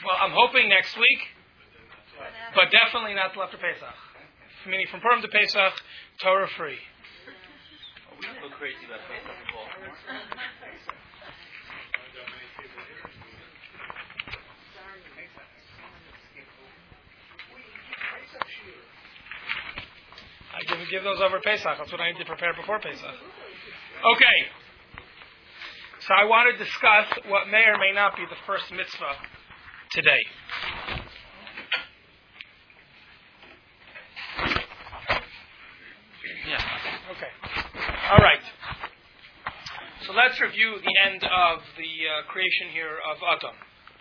Well, I'm hoping next week, but definitely not till after Pesach. Meaning from Purim to Pesach, Torah free. We go crazy about Pesach in Baltimore. I didn't give those over Pesach. That's what I need to prepare before Pesach. Okay. So I want to discuss what may or may not be the first mitzvah today. Yeah. Okay. All right. So let's review the end of the creation here of Adam.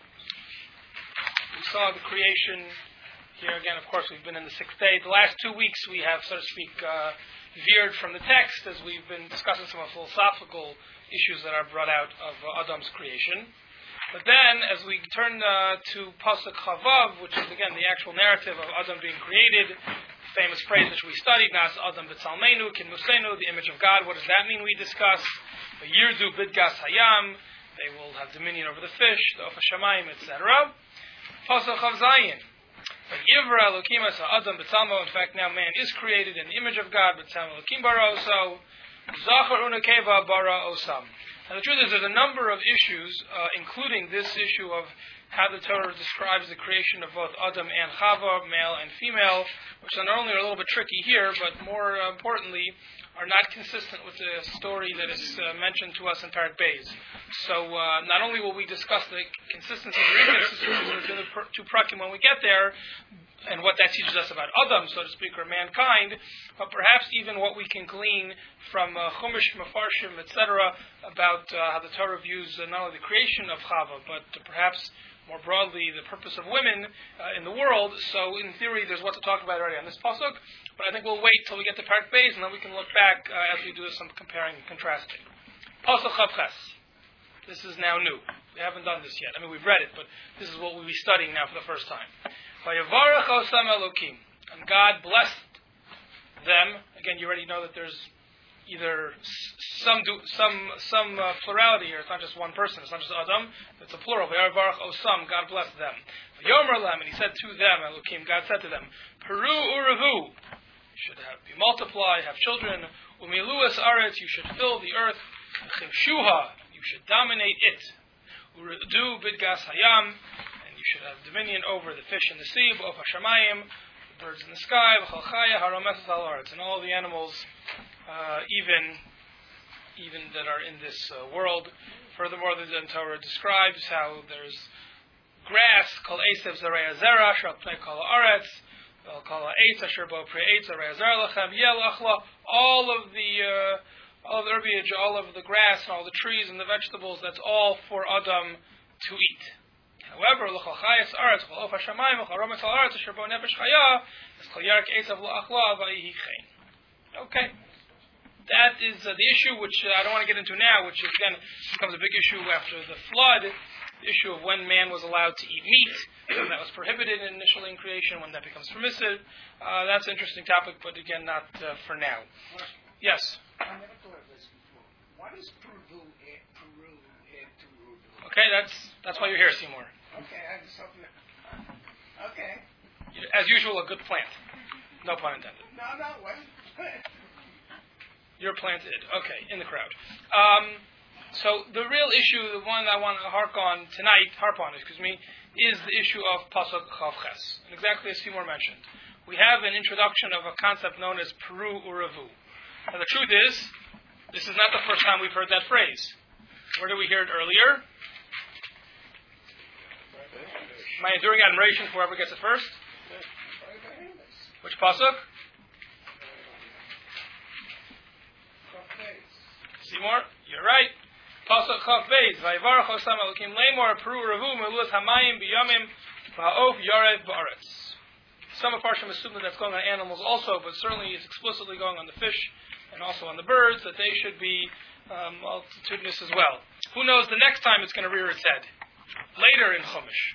We saw the creation here again. Of course, we've been in the sixth day. The last 2 weeks we have, so to speak, veered from the text as we've been discussing some of the philosophical issues that are brought out of Adam's creation. But then, as we turn to Pasuk Chavav, which is again the actual narrative of Adam being created, the famous phrase which we studied, Nas Adam b'tzalmenu, kinmusenu, the image of God. What does that mean? We discuss Yirdu bidgas hayam. They will have dominion over the fish, the of Hashemayim, etc. Pasuk Chav Zayin. Yivra Elokim as Adam b'tzalmo. In fact, now man is created in the image of God. B'tzalmo Elokim bara oso. Zachar unakeva bara osam. And the truth is, there's a number of issues, including this issue of how the Torah describes the creation of both Adam and Chava, male and female, which are not only a little bit tricky here, but more importantly, are not consistent with the story that is mentioned to us in Parak Beis. So not only will we discuss the consistency and inconsistencies between the two prakim when we get there, and what that teaches us about Adam, so to speak, or mankind, but perhaps even what we can glean from Chumash, Mefarshim, etc., about how the Torah views not only the creation of Chava, but perhaps more broadly the purpose of women in the world. So in theory, there's what to talk about already on this pasuk, but I think we'll wait till we get to Parak Beis, and then we can look back as we do some comparing and contrasting. Pasuk Chav Ches. This is now new. We haven't done this yet. I mean, we've read it, but this is what we'll be studying now for the first time. Vayavarach osam Elokim, and God blessed them. Again, you already know that there's either some plurality here. It's not just one person. It's not just Adam. It's a plural. Vayavarach osam. God blessed them. Vayomer lam, and He said to them, Elokim. God said to them, Peru uravu. You should be multiply, have children. Umiluas aretz. You should fill the earth. Chimshuha. You should dominate it. Urudu bidgas hayam. You should have dominion over the fish in the sea, of Hashemayim, the birds in the sky, and all the animals, even that are in this world. Furthermore, the Torah describes how there's grass, kol esev zarei zera, shal pnei kol haaretz, kol ha'etz asher bo pri eitz zarei zera lachem yel achla. All of the herbage, all of the grass, and all the trees and the vegetables, that's all for Adam to eat. However, that is the issue which I don't want to get into now, which again becomes a big issue after the flood, the issue of when man was allowed to eat meat, when that was prohibited initially in creation, when that becomes permissive. That's an interesting topic, but again, not for now. Yes? I never thought of this before. What is Peru add to Urdu? Okay, that's why you're here, Seymour. Okay, I just opened it. Okay. As usual, a good plant. No pun intended. No, wait. You're planted. Okay, in the crowd. So the real issue, the one I want to harp on, is the issue of Pasuk Chav Ches. And exactly as Seymour mentioned, we have an introduction of a concept known as Peru Uravu. Now the truth is, this is not the first time we've heard that phrase. Where did we hear it earlier? My enduring admiration for whoever gets it first. Which pasuk? Seymour, you're right. Pasuk Chav Beis. Vayivarach osam Elokim lemor peru revu meluas hamayim biyamim va'of yarev ba'aretz. Some of Parshim assume that that's going on animals also, but certainly it's explicitly going on the fish and also on the birds, that they should be multitudinous as well. Who knows the next time it's going to rear its head? Later in Chumash.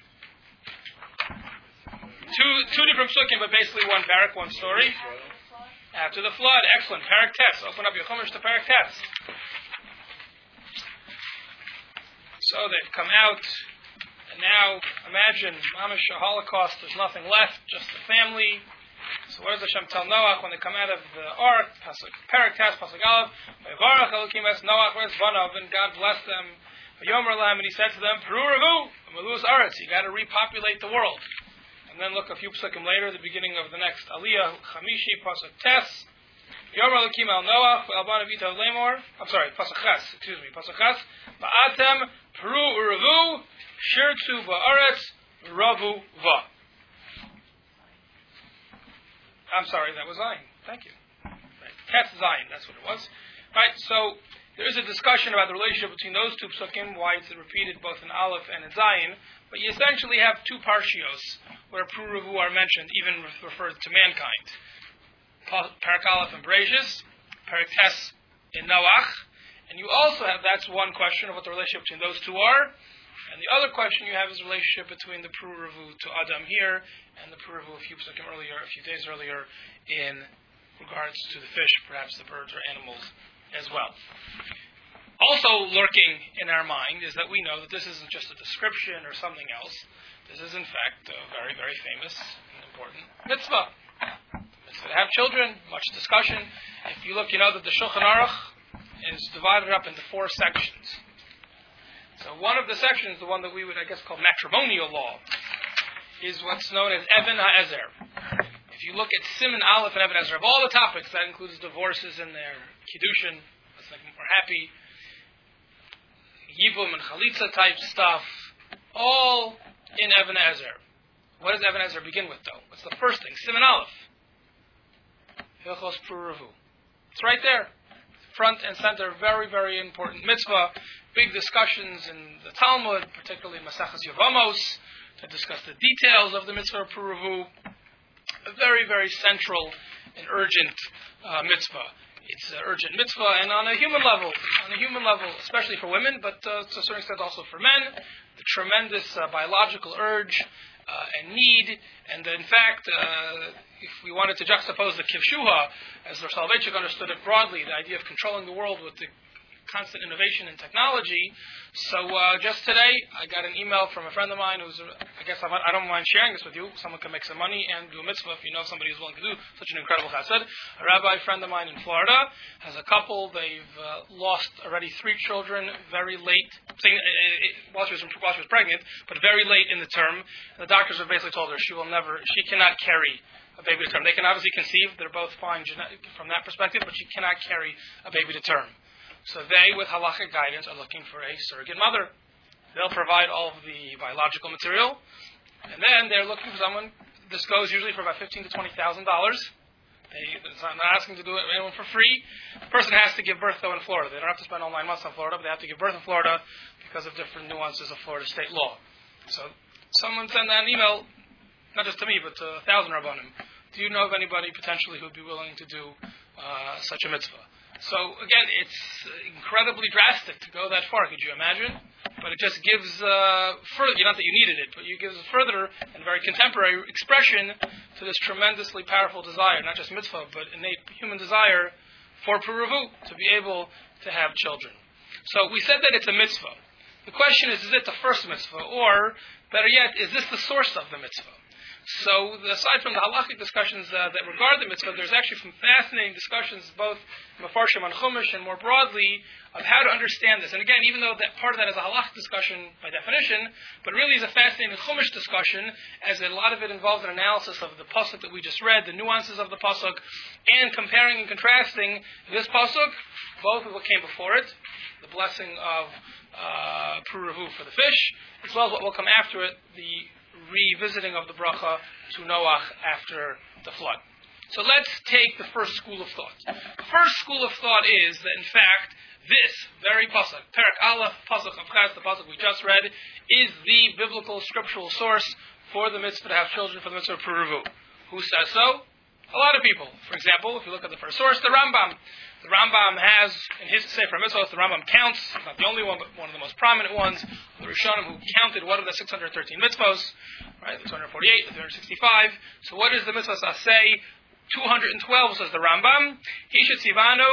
Two different psukim, but basically one parak, one story. After the flood. Excellent. Parak Tes. Open up your Chumash to Parak Tes. So they've come out, And now, imagine, mamish a Holocaust, there's nothing left, just the family. So what does Hashem tell Noach when they come out of the ark? Perek Tes, Pasuk Aleph, Vayvarach Elokim es Noach v'ezvanav, and God blessed them. Vayomer lahem, and He said to them, Peru Revu, Melus Aretz, you got to repopulate the world. And then look a few psukim later, the beginning of the next Aliyah, Chamishi, Pasuk Tes, Vayomer Elokim el Noach, v'alban avitav lemor, I'm sorry, Pasuk Ches, Pasuk Ches, Va'atem, Peru Revu, Shirtzu ba'aretz, Ravu va. I'm sorry, that was Zion. Thank you. Right. Tes Zion, that's what it was. Right, so there is a discussion about the relationship between those two psukim, why it's repeated both in Aleph and in Zion, but you essentially have two parshios where Pruruvu are mentioned, even referred to mankind. Perek Aleph in Bereshis, Perek Tes in Noach, and you also have, that's one question of what the relationship between those two are, and the other question you have is the relationship between the Pruruvu to Adam here and the Pruruvu a few days earlier in regards to the fish, perhaps the birds or animals as well. Also lurking in our mind is that we know that this isn't just a description or something else. This is in fact a very, very famous and important mitzvah. Mitzvah to have children, much discussion. If you look, you know that the Shulchan Aruch is divided up into 4 sections. So one of the sections, the one that we would, I guess, call matrimonial law, is what's known as Even HaEzer. If you look at Siman Aleph and Even HaEzer, of all the topics, that includes divorces in there, Kiddushin, let's make them more happy, Yibum and Chalitza type stuff, all in Even HaEzer. What does Even HaEzer begin with, though? What's the first thing? Siman Aleph. Hilchos Pruruvu. It's right there. Front and center, very, very important mitzvah. Big discussions in the Talmud, particularly in Maseches Yevamos, to discuss the details of the mitzvah of Pruruvu. A very, very central and urgent mitzvah. It's an urgent mitzvah, and on a human level, especially for women, but to a certain extent also for men, the tremendous biological urge and need, and in fact, if we wanted to juxtapose the Kivshuha, as the Soloveitchik understood it broadly, the idea of controlling the world with the constant innovation in technology. So just today, I got an email from a friend of mine who's, I don't mind sharing this with you. Someone can make some money and do a mitzvah if you know somebody who's willing to do such an incredible chesed. A rabbi friend of mine in Florida has a couple. They've lost already 3 children very late, while she was pregnant, but very late in the term. And the doctors have basically told her she cannot carry a baby to term. They can obviously conceive. They're both fine from that perspective, but she cannot carry a baby to term. So they, with halachic guidance, are looking for a surrogate mother. They'll provide all of the biological material, and then they're looking for someone. This goes usually for about $15,000 to $20,000. I'm not asking to do it anyone for free. The person has to give birth, though, in Florida. They don't have to spend all 9 months in Florida, but they have to give birth in Florida because of different nuances of Florida state law. So someone sent an email, not just to me, but to 1,000 Rabbanim. Do you know of anybody potentially who would be willing to do such a mitzvah? So, again, it's incredibly drastic to go that far, could you imagine? But it just gives further, not that you needed it, but it gives further and very contemporary expression to this tremendously powerful desire, not just mitzvah, but innate human desire for Pruruvu, to be able to have children. So we said that it's a mitzvah. The question is it the first mitzvah? Or, better yet, is this the source of the mitzvah? So, aside from the halachic discussions that regard the mitzvah, there's actually some fascinating discussions, both Mefarshim on Chumash and more broadly, of how to understand this. And again, even though that part of that is a halachic discussion by definition, but really is a fascinating Chumash discussion, as a lot of it involves an analysis of the pasuk that we just read, the nuances of the pasuk, and comparing and contrasting this pasuk, both with what came before it, the blessing of Pruruvu for the fish, as well as what will come after it, the revisiting of the bracha to Noach after the flood. So let's take the first school of thought. The first school of thought is that, in fact, this very pasuk, Perek Aleph, pasuk of Ches, the pasuk we just read, is the biblical scriptural source for the mitzvah to have children, for the mitzvah of Pruruvu. Who says so? A lot of people. For example, if you look at the first source, the Rambam. The Rambam has, in his Sefer Mitzvot, the Rambam counts, not the only one, but one of the most prominent ones, the Rishonim who counted what of the 613 mitzvos, right, the 248, the 365. So what does the mitzvah say? 212, says the Rambam. Hishet Sivanu,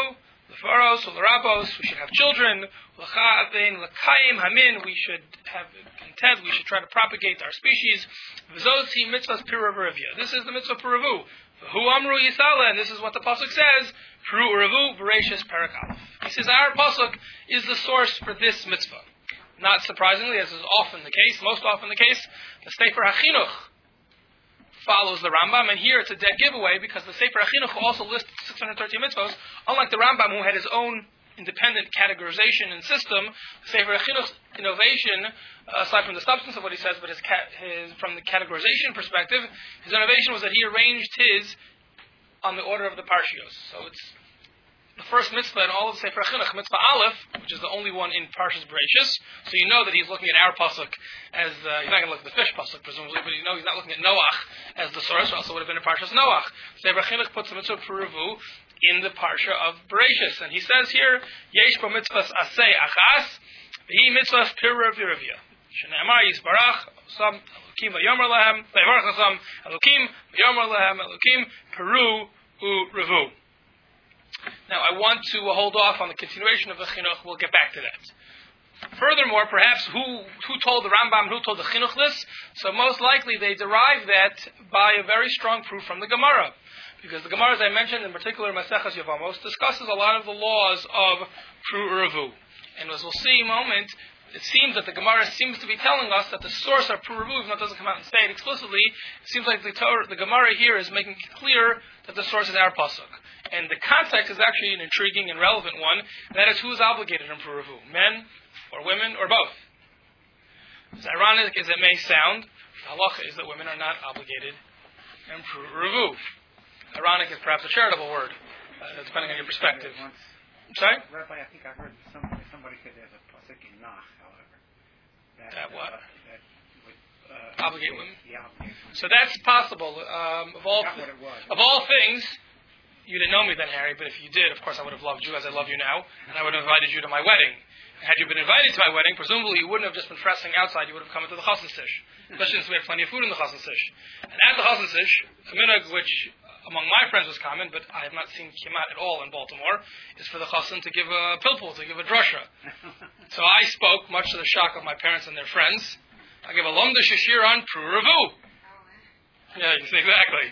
Lefaros, Ularabos, we should have children. L'cha'avein, l'kayim hamin, we should have intent, we should try to propagate our species. V'zozi mitzvahs piravivya. This is the mitzvah piravu. V'hu amru yisala, and this is what the pasuk says. Peru uravu v'reishis parak aleph. He says our pasuk is the source for this mitzvah. Not surprisingly, as is often the case, most often the case, the Sefer HaChinuch follows the Rambam, and here it's a dead giveaway because the Sefer HaChinuch also lists 613 mitzvahs, unlike the Rambam who had his own independent categorization and system. The Sefer HaChinuch's innovation, aside from the substance of what he says, but from the categorization perspective, his innovation was that he arranged his on the order of the Parshios. So it's the first mitzvah in all of Sefer HaChinuch, mitzvah Aleph, which is the only one in Parshas Bereishis. So you know that he's looking at our pasuk as he's not going to look at the fish pasuk presumably, but you know he's not looking at Noach as the source. Or else it would have been in Parshas Noach. Sefer HaChinuch puts the mitzvah Peravu in the parsha of Bereishis, and he says here, Yesh bo mitzvahs aseh achas, v'hi mitzvahs piravirivya. Shneimar yisbarach sam elokim v'yomer lahem v'yivarach sam elokim v'yomer lahem elokim peru u'revu. Now, I want to hold off on the continuation of the chinuch. We'll get back to that. Furthermore, perhaps who told the Rambam, who told the chinuch this? So most likely they derive that by a very strong proof from the Gemara. Because the Gemara, as I mentioned, in particular Maseches Yevamos, discusses a lot of the laws of Pru Uravu. And as we'll see in a moment, it seems that the Gemara seems to be telling us that the source of Pru Uravu, even though it doesn't come out and say it explicitly, it seems like the Gemara here is making it clear that the source is our pasuk. And the context is actually an intriguing and relevant one. And that is, who is obligated in Pru Uravu? Men or women or both? As ironic as it may sound, the halacha is that women are not obligated in Pru Uravu. Ironic is perhaps a charitable word, depending on your perspective. I'm sorry? Rabbi, I think I heard somebody say there's a pasuk in Nach, however. That what? That would obligate women? Yeah, obligate women. So that's possible. Of all things, you didn't know me then, Harry, but if you did, of course I would have loved you as I love you now, and I would have invited you to my wedding. And had you been invited to my wedding, presumably you wouldn't have just been pressing outside, you would have come into the Chassan Sish. Especially since we had plenty of food in the Chassan Sish. And at the Chassan Sish, a minhag which among my friends was common, but I have not seen Kimat at all in Baltimore, is for the Chassan to give a pilpul, to give a drasha. So I spoke, much to the shock of my parents and their friends. I gave a Lomda Shashir on Pru Uravu. Yeah, exactly.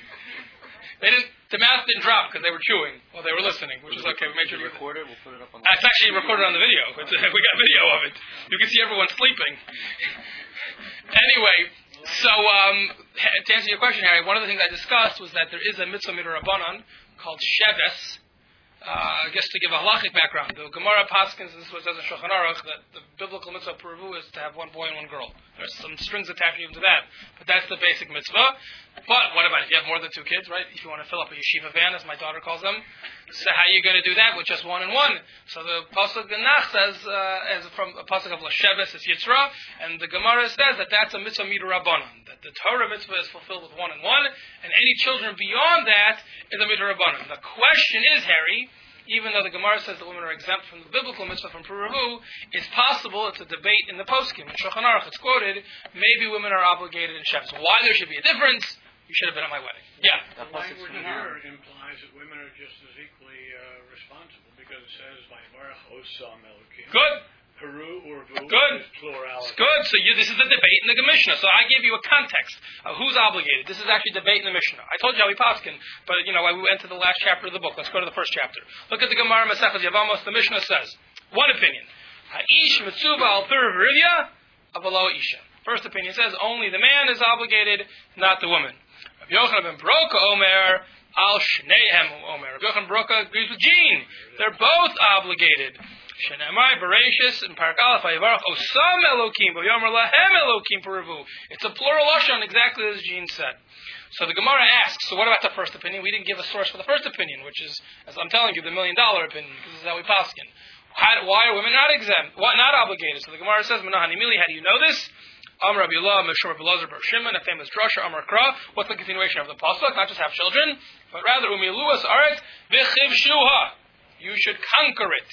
The mouth didn't drop because they were chewing while they were listening, which is okay. We made sure to record it. We'll put it up on. It's actually recorded on the video. We got video of it. You can see everyone sleeping. Anyway, so to answer your question, Harry, one of the things I discussed was that there is a mitzvah midrabanan called sheves. I guess to give a halachic background, the Gemara Paskins, this was as a Shulchan Aruch, that the biblical mitzvah Peravu is to have one boy and one girl. There's some strings attached even to that, but that's the basic mitzvah. But what about if you have more than two kids, right? If you want to fill up a yeshiva van, as my daughter calls them, so how are you going to do that with just one and one? So the pasuk in Nach says, as from a pasuk of Lasheves is Yitzra, and the Gemara says that that's a mitzvah midrabanan, that the Torah mitzvah is fulfilled with one and one, and any children beyond that is a midrabanan. The question is, Harry, even though the Gemara says that women are exempt from the biblical mitzvah from Pru Uravu, it's possible, it's a debate in the poskim. In Shulchan Aruch, it's quoted, maybe women are obligated in Sheves. Why there should be a difference? You should have been at my wedding. Yeah. The language here implies that women are just as equally responsible because it says, "Vayvarach osam elokim." Good. Peru or Vu Good. is plurality. Good. So this is the debate in the Mishnah. So I gave you a context of who's obligated. This is actually debate in the Mishnah. I told you how we paskin, but we went to the last chapter of the book. Let's go to the first chapter. Look at the Gemara Maseches Yevamos. The Mishnah says, one opinion: Ha'ish mitzuva al piravirivya avalo isha. First opinion says only the man is obligated, not the woman. Rabbi Yochanan ben Broka Omer al shneihem Omer. Rabbi Yochanan ben Broka agrees with Gene. They're both obligated. Shenemai Bereishis and Parak Aleph Vayivarach Osam Elokim V'Yomer Lahem Elokim Peravu. It's a plural lashon, exactly as Gene said. So the Gemara asks, so what about the first opinion? We didn't give a source for the first opinion, which is, as I'm telling you, the $1 million opinion, because this is how we paskin. Why are women not exempt? Why not obligated? So the Gemara says, Menahani Mili, how do you know this? Amar Rabbi Yula, Meshur Rabbi Lazar Bar Shimon, a famous drasha, Amar Kra. What's the continuation of the pasuk? Not just have children, but rather Umiluas Aret V'chiv Shuha. You should conquer it.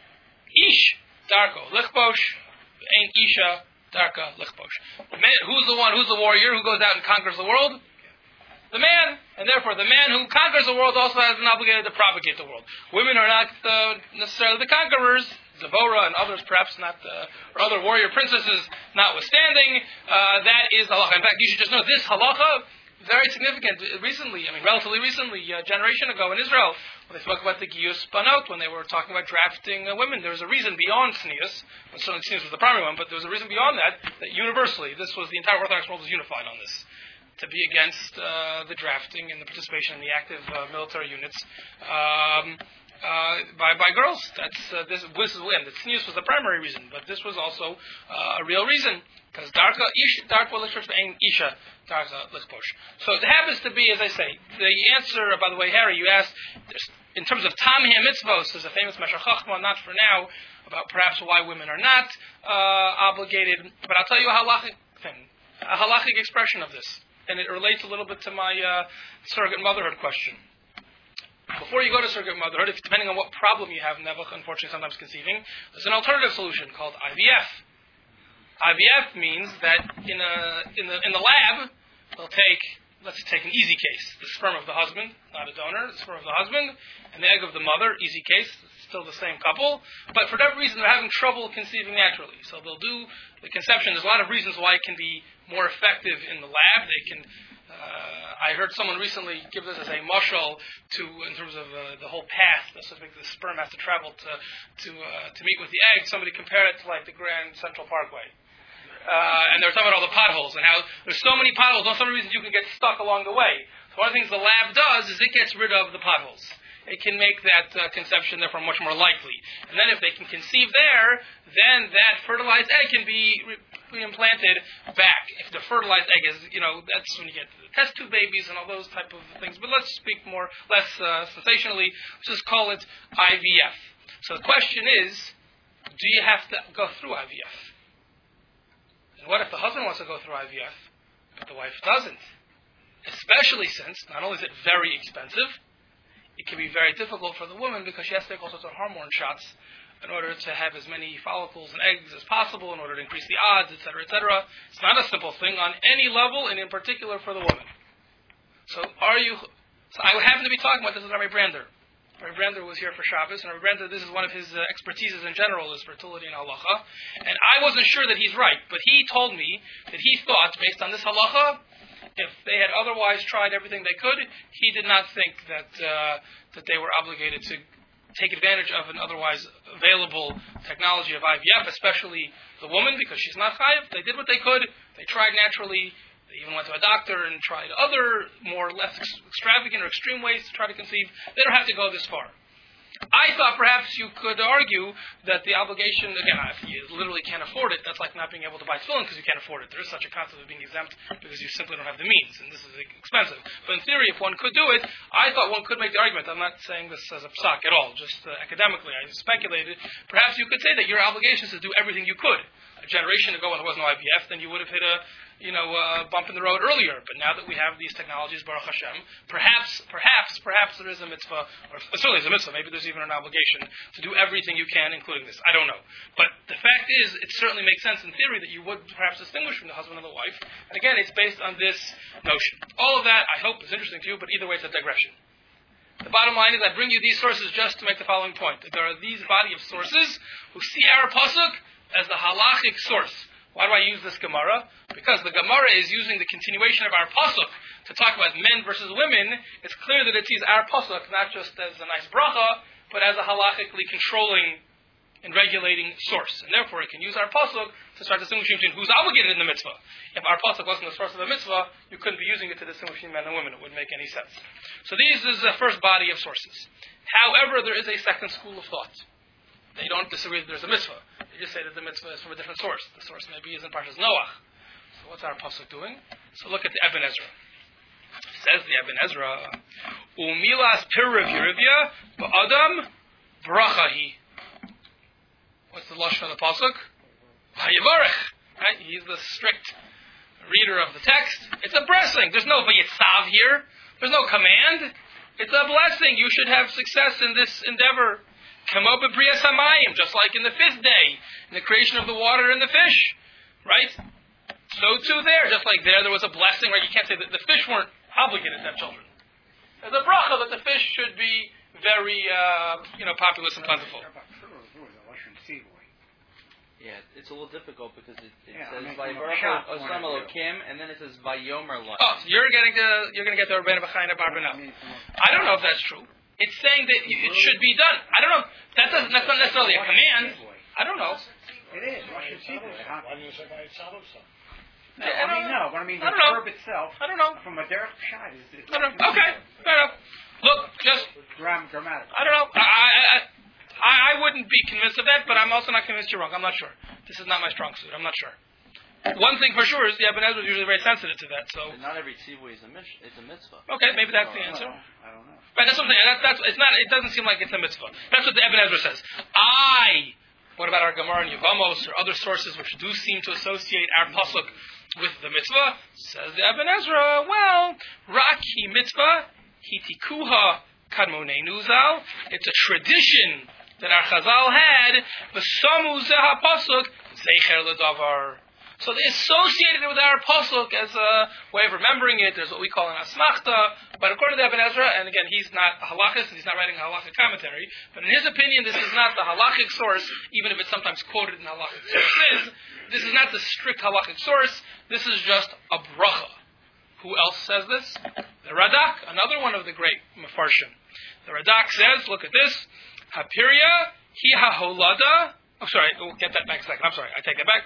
Ish Darko Lichbosh, ain't Isha Darka Lichbosh. Who's the warrior who goes out and conquers the world? the man, and therefore the man who conquers the world also has an obligation to propagate the world. Women are not necessarily the conquerors. Deborah and others, perhaps not, or other warrior princesses, notwithstanding, that is halacha. In fact, you should just know this halacha, very significant. Relatively recently, a generation ago in Israel, when they spoke about the Giyus Banot, when they were talking about drafting women, there was a reason beyond Tznius, and certainly Tznius was the primary one, but there was a reason beyond that universally, the entire Orthodox world was unified on this, to be against the drafting and the participation in the active military units by girls. This is when the Tznius was the primary reason, but this was also a real reason, because darka lichposh ain't isha darka lichposh. So it happens to be, as I say, the answer. By the way, Harry, you asked in terms of tamhei mitzvos. There's a famous Meshech Chochmah, not for now, about perhaps why women are not obligated. But I'll tell you a halachic expression of this, and it relates a little bit to my surrogate motherhood question. Before you go to surrogate motherhood, depending on what problem you have, Nebuch, unfortunately sometimes conceiving, there's an alternative solution called IVF. IVF means that in the lab, they'll take, let's take an easy case, the sperm of the husband, not a donor, the sperm of the husband, and the egg of the mother, easy case, still the same couple, but for whatever reason they're having trouble conceiving naturally. So they'll do the conception. There's a lot of reasons why it can be more effective in the lab. They can I heard someone recently give this as a mashal in terms of the whole path. So the sperm has to travel to meet with the egg. Somebody compared it to like the Grand Central Parkway. And they were talking about all the potholes and how there's so many potholes. For some reasons you can get stuck along the way. So one of the things the lab does is it gets rid of the potholes. It can make that conception therefore much more likely. And then if they can conceive there, then that fertilized egg can be implanted back. If the fertilized egg is, that's when you get the test tube babies and all those type of things. But let's speak less sensationally. Let's just call it IVF. So the question is, do you have to go through IVF? And what if the husband wants to go through IVF, but the wife doesn't? Especially since, not only is it very expensive, it can be very difficult for the woman because she has to take all sorts of hormone shots in order to have as many follicles and eggs as possible, in order to increase the odds, etc., etc. It's not a simple thing on any level, and in particular for the woman. So I happen to be talking about this with Rabbi Brander. Rabbi Brander was here for Shabbos, and Rabbi Brander, this is one of his expertises in general, is fertility and halacha. And I wasn't sure that he's right, but he told me that he thought, based on this halacha, if they had otherwise tried everything they could, he did not think that they were obligated to take advantage of an otherwise available technology of IVF, especially the woman, because she's not chayav. They did what they could. They tried naturally. They even went to a doctor and tried other, more or less extravagant or extreme ways to try to conceive. They don't have to go this far. I thought perhaps you could argue that the obligation, again, if you literally can't afford it, that's like not being able to buy tefillin because you can't afford it. There is such a concept of being exempt because you simply don't have the means, and this is expensive. But in theory, if one could do it, I thought one could make the argument. I'm not saying this as a psak at all, just academically. I speculated. Perhaps you could say that your obligation is to do everything you could. A generation ago when there was no IVF, then you would have hit a bump in the road earlier. But now that we have these technologies, Baruch Hashem, perhaps there is a mitzvah, or certainly there's a mitzvah, maybe there's even an obligation to do everything you can, including this. I don't know. But the fact is, it certainly makes sense in theory that you would perhaps distinguish from the husband and the wife. And again, it's based on this notion. All of that, I hope, is interesting to you, but either way, it's a digression. The bottom line is I bring you these sources just to make the following point. That there are these body of sources who see our pasuk as the halachic source. Why do I use this Gemara? Because the Gemara is using the continuation of our pasuk to talk about men versus women. It's clear that it sees our pasuk not just as a nice bracha, but as a halachically controlling and regulating source. And therefore it can use our pasuk to start distinguishing between who's obligated in the mitzvah. If our pasuk wasn't the source of the mitzvah, you couldn't be using it to distinguish between men and women. It wouldn't make any sense. So this is the first body of sources. However, there is a second school of thought. They don't disagree that there's a mitzvah. They just say that the mitzvah is from a different source. The source maybe is in Parshas Noach. So what's our pasuk doing? So look at the Eben Ezra. Says the Eben Ezra, Umilas pirriv yirivya ba'adam brachahi. What's the lashon of the pasuk? Hayavarech. Right? He's the strict reader of the text. It's a blessing. There's no vayitzav here. There's no command. It's a blessing. You should have success in this endeavor. Come up with B'riyas Hamayim, just like in the fifth day, in the creation of the water and the fish, right? So too there, just like there was a blessing, right? You can't say that the fish weren't obligated to have children. There's a bracha that the fish should be very, populous and plentiful. Yeah, it's a little difficult because it Yeah, says I mean, Vayivarach from a shop Osam point of Elokim, and then it says Vayomer Lo. Oh, so you're gonna get the Rabbeinu B'chaina Barbanel. I don't know if that's true. It's saying that it should be done. I don't know. That's not necessarily a command. I don't know. It is. Why didn't you say by itself? No, but I mean the I don't know. verb itself. I don't know. From a derech pshat is. I don't know. Okay, fair enough. Look, just grammatical. I don't know. I wouldn't be convinced of that, but I'm also not convinced you're wrong. I'm not sure. This is not my strong suit. I'm not sure. One thing for sure is the Ibn Ezra is usually very sensitive to that. So But not every tzivui is a mitzvah. okay, maybe that's the answer. I don't know. Right, that's what I'm saying. That's it's not. It doesn't seem like it's a mitzvah. That's what the Ibn Ezra says. What about our Gemara and Yevamos or other sources which do seem to associate our pasuk with the mitzvah? Says the Ibn Ezra. Well, Raki mitzvah hitikuha kadmonenu zal. It's a tradition that our Chazal had. V'samu zeha pasuk zecher ledavar. So they associated it with our pasuk as a way of remembering it. There's what we call an asmachta. But according to Ibn Ezra, and again, he's not a halachist, and he's not writing a halachic commentary, but in his opinion, this is not the halachic source, even if it's sometimes quoted in halachic sources. This is not the strict halachic source. This is just a bracha. Who else says this? The Radak, another one of the great Mefarshim. The Radak says, look at this, Hapiria hi haholada. Oh, sorry, we'll get that back in a second. I'm sorry, I take that back.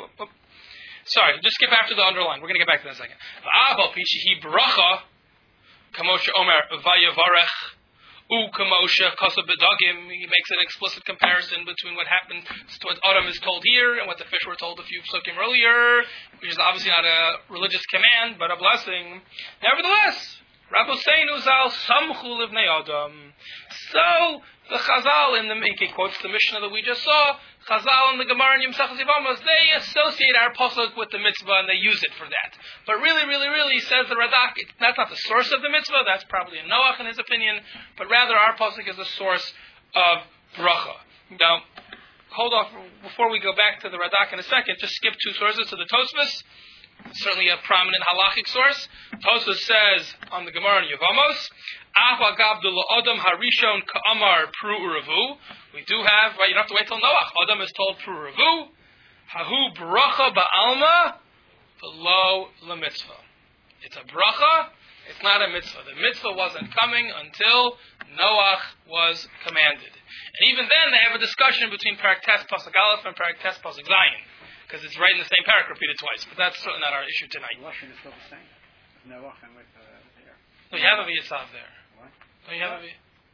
Sorry, just skip after the underline. We're going to get back to that in a second. V'abal pishi bracha, kamosha omer vayavarech, kamosha kosa bedagim. He makes an explicit comparison between what happened, what Adam is told here, and what the fish were told a few psukim earlier, which is obviously not a religious command, but a blessing. Nevertheless, Rabbeinu Zal samchu livnei Adam. So the Chazal he quotes the Mishnah that we just saw. Chazal and the Gemara and Yimsachas Yevamos, they associate our pasuk with the mitzvah and they use it for that. But really, says the Radak, that's not the source of the mitzvah. That's probably a Noach in his opinion. But rather, our pasuk is the source of bracha. Now, hold off before we go back to the Radak in a second. Just skip two sources to the Tosfos. Certainly a prominent halachic source. Tosfos says on the Gemara and Yevamos, Ava Gabdul Adam Harishon Ka'amar Pru Uravu. We do have, right, you don't have to wait till Noach. Adam is told Pru Uravu. Hahu Bracha Ba'alma V'lo L'mitzvah. It's a bracha, it's not a mitzvah. The mitzvah wasn't coming until Noach was commanded. And even then they have a discussion between Parak Tes Pasuk Aleph and Parak Tes Pasuk Zayin. Because it's right in the same parak repeated twice. But that's certainly not our issue tonight. Lashon is still the same. Noach and with there. No, you have a V'yitzav there. What? No, you have a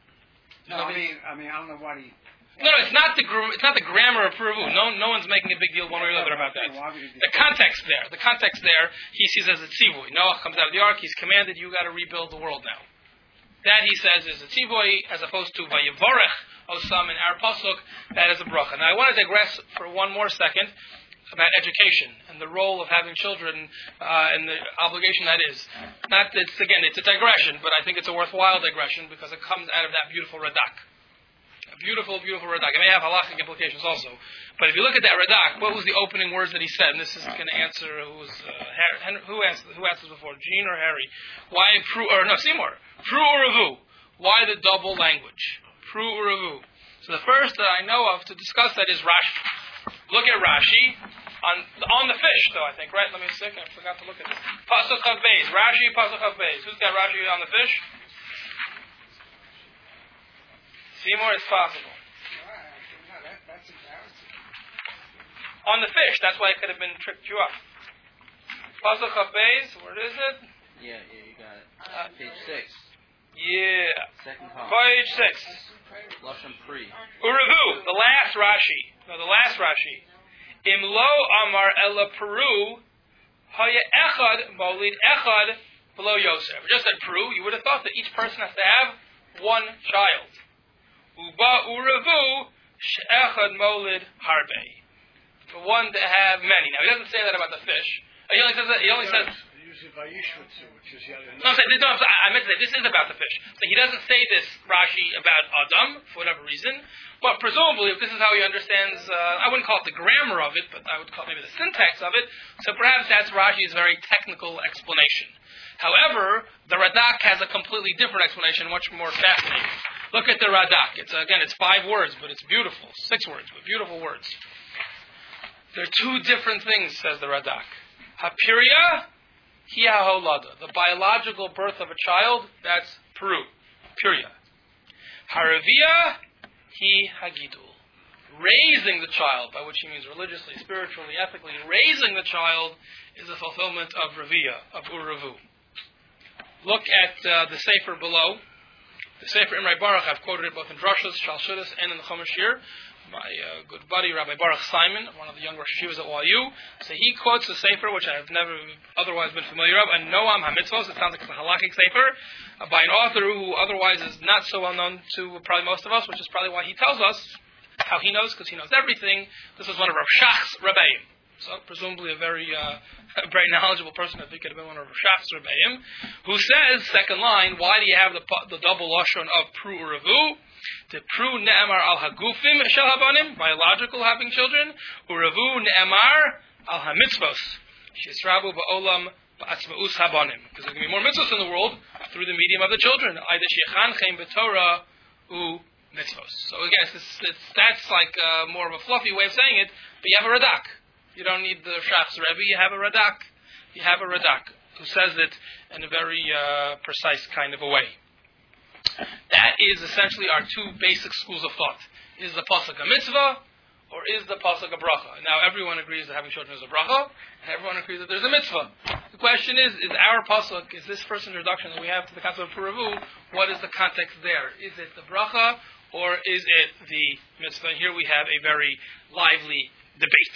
No, I mean, I don't know what he. No, it's not the grammar of Peru. No one's making a big deal one way or the other about that. The context there, he sees as a tzivui. Noah comes out of the ark. He's commanded, you got to rebuild the world now. That he says is a tzivui, as opposed to vayivorech osam in our pasuk. That is a bracha. Now I want to digress for one more second about education and the role of having children and the obligation that is. It's a digression, but I think it's a worthwhile digression because it comes out of that beautiful Radak. A beautiful, beautiful Radak. It may have halachic implications also. But if you look at that Radak, what was the opening words that he said? And this is going to answer who asked this before, Gene or Harry? Why Seymour. Pru Uravu. Why the double language? Pru Uravu. So the first that I know of to discuss that is Rashi. Look at Rashi on the fish, though, I think, right? Let me see. I forgot to look at this. Pasuk Chav Beis. Rashi, Pasuk Chav Beis. Who's got Rashi on the fish? Seymour, it's possible. That's embarrassing. On the fish. That's why it could have been tricked you up. Pasuk Chav Beis. Where is it? Yeah, you got it. Page 6. Yeah. Second column. Page 6. Lashon Pri. Uravu. The last Rashi. Im lo amar ela Peru, haya echad molid echad below Yosef. Just at Peru, you would have thought that each person has to have one child. Uba uravu she'echad molid harbe. For one to have many. Now he doesn't say that about the fish. He only says. You uses Vayishvatsu, which is yet No, I meant to say, this is about the fish. So he doesn't say this, Rashi, about Adam, for whatever reason. But presumably, if this is how he understands, I wouldn't call it the grammar of it, but I would call it maybe the syntax of it. So perhaps that's Rashi's very technical explanation. However, the Radak has a completely different explanation, much more fascinating. Look at the Radak. It's 5 words, but it's beautiful. 6 words, but beautiful words. There are 2 different things, says the Radak. Hapiria, hi haholada. The biological birth of a child, that's Peru. Piria. Haravia, hi hagidul. Raising the child, by which he means religiously, spiritually, ethically, raising the child is a fulfillment of Ravia, of Uravu. Look at the Sefer below. The Sefer Imre Baruch, I've quoted it both in Drushas, Shalshudas, and in the Chumash here. My good buddy, Rabbi Baruch Simon, one of the young Rosh Yeshivas at YU. So he quotes the Sefer, which I have never otherwise been familiar of, and Noam HaMitzvos. It sounds like it's a halakhic Sefer, by an author who otherwise is not so well known to probably most of us, which is probably why he tells us how he knows, because he knows everything. This was one of Rav Shach's Rebbeim. So presumably a very knowledgeable person. I think it could have been one of Rav Shach's Rebbeim, who says, second line, why do you have the double lashon of Pru Uravu? To Pru Ne'emar al Hagufim Shel Habanim, biological having children, Uravu Ne'emar al Hamitzvos, Shisrabu Ba'olam Ba'atzma'us Habanim. Because there's going to be more mitzvos in the world through the medium of the children. Either Shechancheim B'Torah U Mitzvos. So again, that's like more of a fluffy way of saying it, but you have a Radak. You don't need the Shach's Rebbe, you have a Radak. You have a Radak who says it in a very precise kind of a way. That is essentially our 2 basic schools of thought. Is the pasuk a mitzvah, or is the pasuk a bracha? Now everyone agrees that having children is a bracha, and everyone agrees that there's a mitzvah. The question is our pasuk, is this first introduction that we have to the concept of Puravu, what is the context there? Is it the bracha, or is it the mitzvah? And here we have a very lively debate.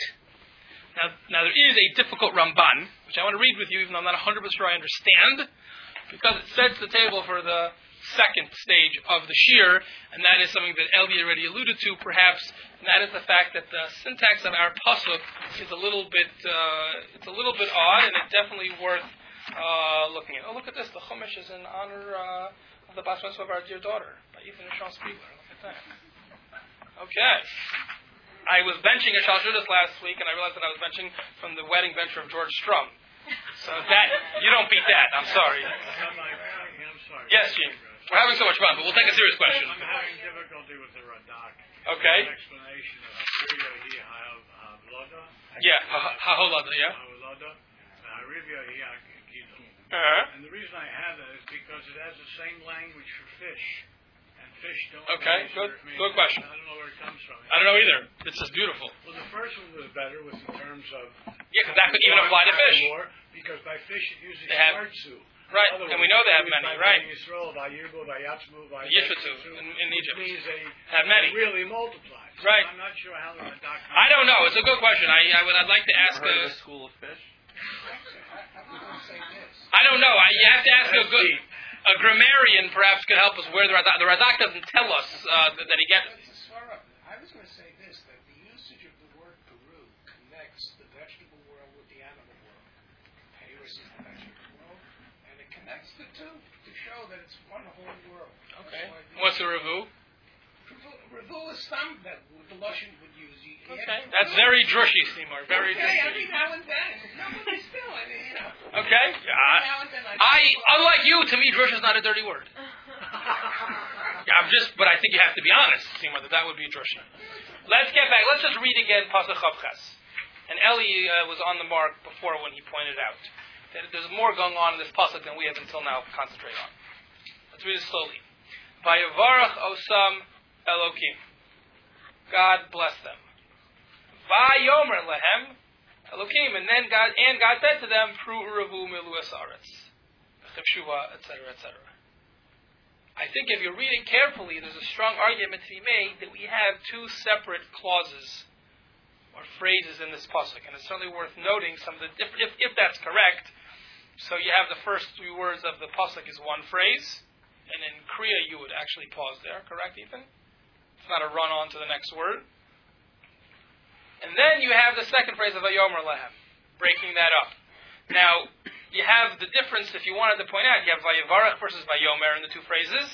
Now there is a difficult Ramban, which I want to read with you, even though I'm not 100% sure I understand, because it sets the table for the second stage of the shir, and that is something that Eli already alluded to, perhaps, and that is the fact that the syntax of our pasuk is a little bit odd, and it's definitely worth looking at. Oh, look at this! The Chumash is in honor of the Bas Mitzvah of our dear daughter, by Ethan and Sean Spiegler. Look at that. Okay. I was benching a Shalshudas last week, and I realized that I was benching from the wedding bencher of George Strum. So that, you don't beat that. I'm sorry. I'm sorry. Yes, Gene. We're having so much fun, but we'll take a serious question. I'm having difficulty with the Radak. Okay. The explanation of Hapiria hi haholada. Yeah, haholada, yeah. Haholada. Harivia hi hagidul. Uh-huh. And the reason I have that is because it has the same language for fish. And fish don't Okay, good question. I don't know where it comes from. I don't know either. It's just beautiful. Well, the first one was better in terms of... Yeah, because that could even apply to fish. More, because by fish it uses They have- Shartsu. Right, and we know they have many, right? Yisrael, Vayirbu, Vayatzmu, Yishvatsu in Egypt. Which means they have many. Really multiply. So Right. I'm not sure how the Radak... I don't know. It's a good question. I'd like to ask Heard of a school of fish? I was going to say this. I don't know. You have to ask a grammarian perhaps could help us where the Radak doesn't tell us that he gets it. I was going to say this, that the usage of the word Peru connects the vegetable world with the animal world. Paris is the vegetable world, and it connects the 2 to show that it's one whole world. Okay. What's a revu? Revu is some that the Russian would use. Okay. That's very drushy, Seymour. Very okay, drushy. every now and then. No, but it's still, Okay. Every now and then Unlike you, to me, drush is not a dirty word. But I think you have to be honest, Seymour, that would be drushy. Let's get back. Let's just read again Pasuk Chavches. And Eli was on the mark before when he pointed out that there's more going on in this pasuk than we have until now concentrate on. Let's read it slowly. Vayavarach osam Elokim. God blessed them. Vayomer lehem Elokim, and then God said to them, Pru uravu milu esaretz, chivshuva, etc., etc. I think if you read it carefully, there's a strong argument to be made that we have 2 separate clauses or phrases in this pasuk, and it's certainly worth noting some of the if that's correct. So you have the first 3 words of the pasuk is one phrase, and in Kriya you would actually pause there, correct, Ethan? It's not a run on to the next word. And then you have the second phrase of Vayomer Lehem, breaking that up. Now, you have the difference, if you wanted to point out, you have Vayivarach versus Vayomer in the two phrases.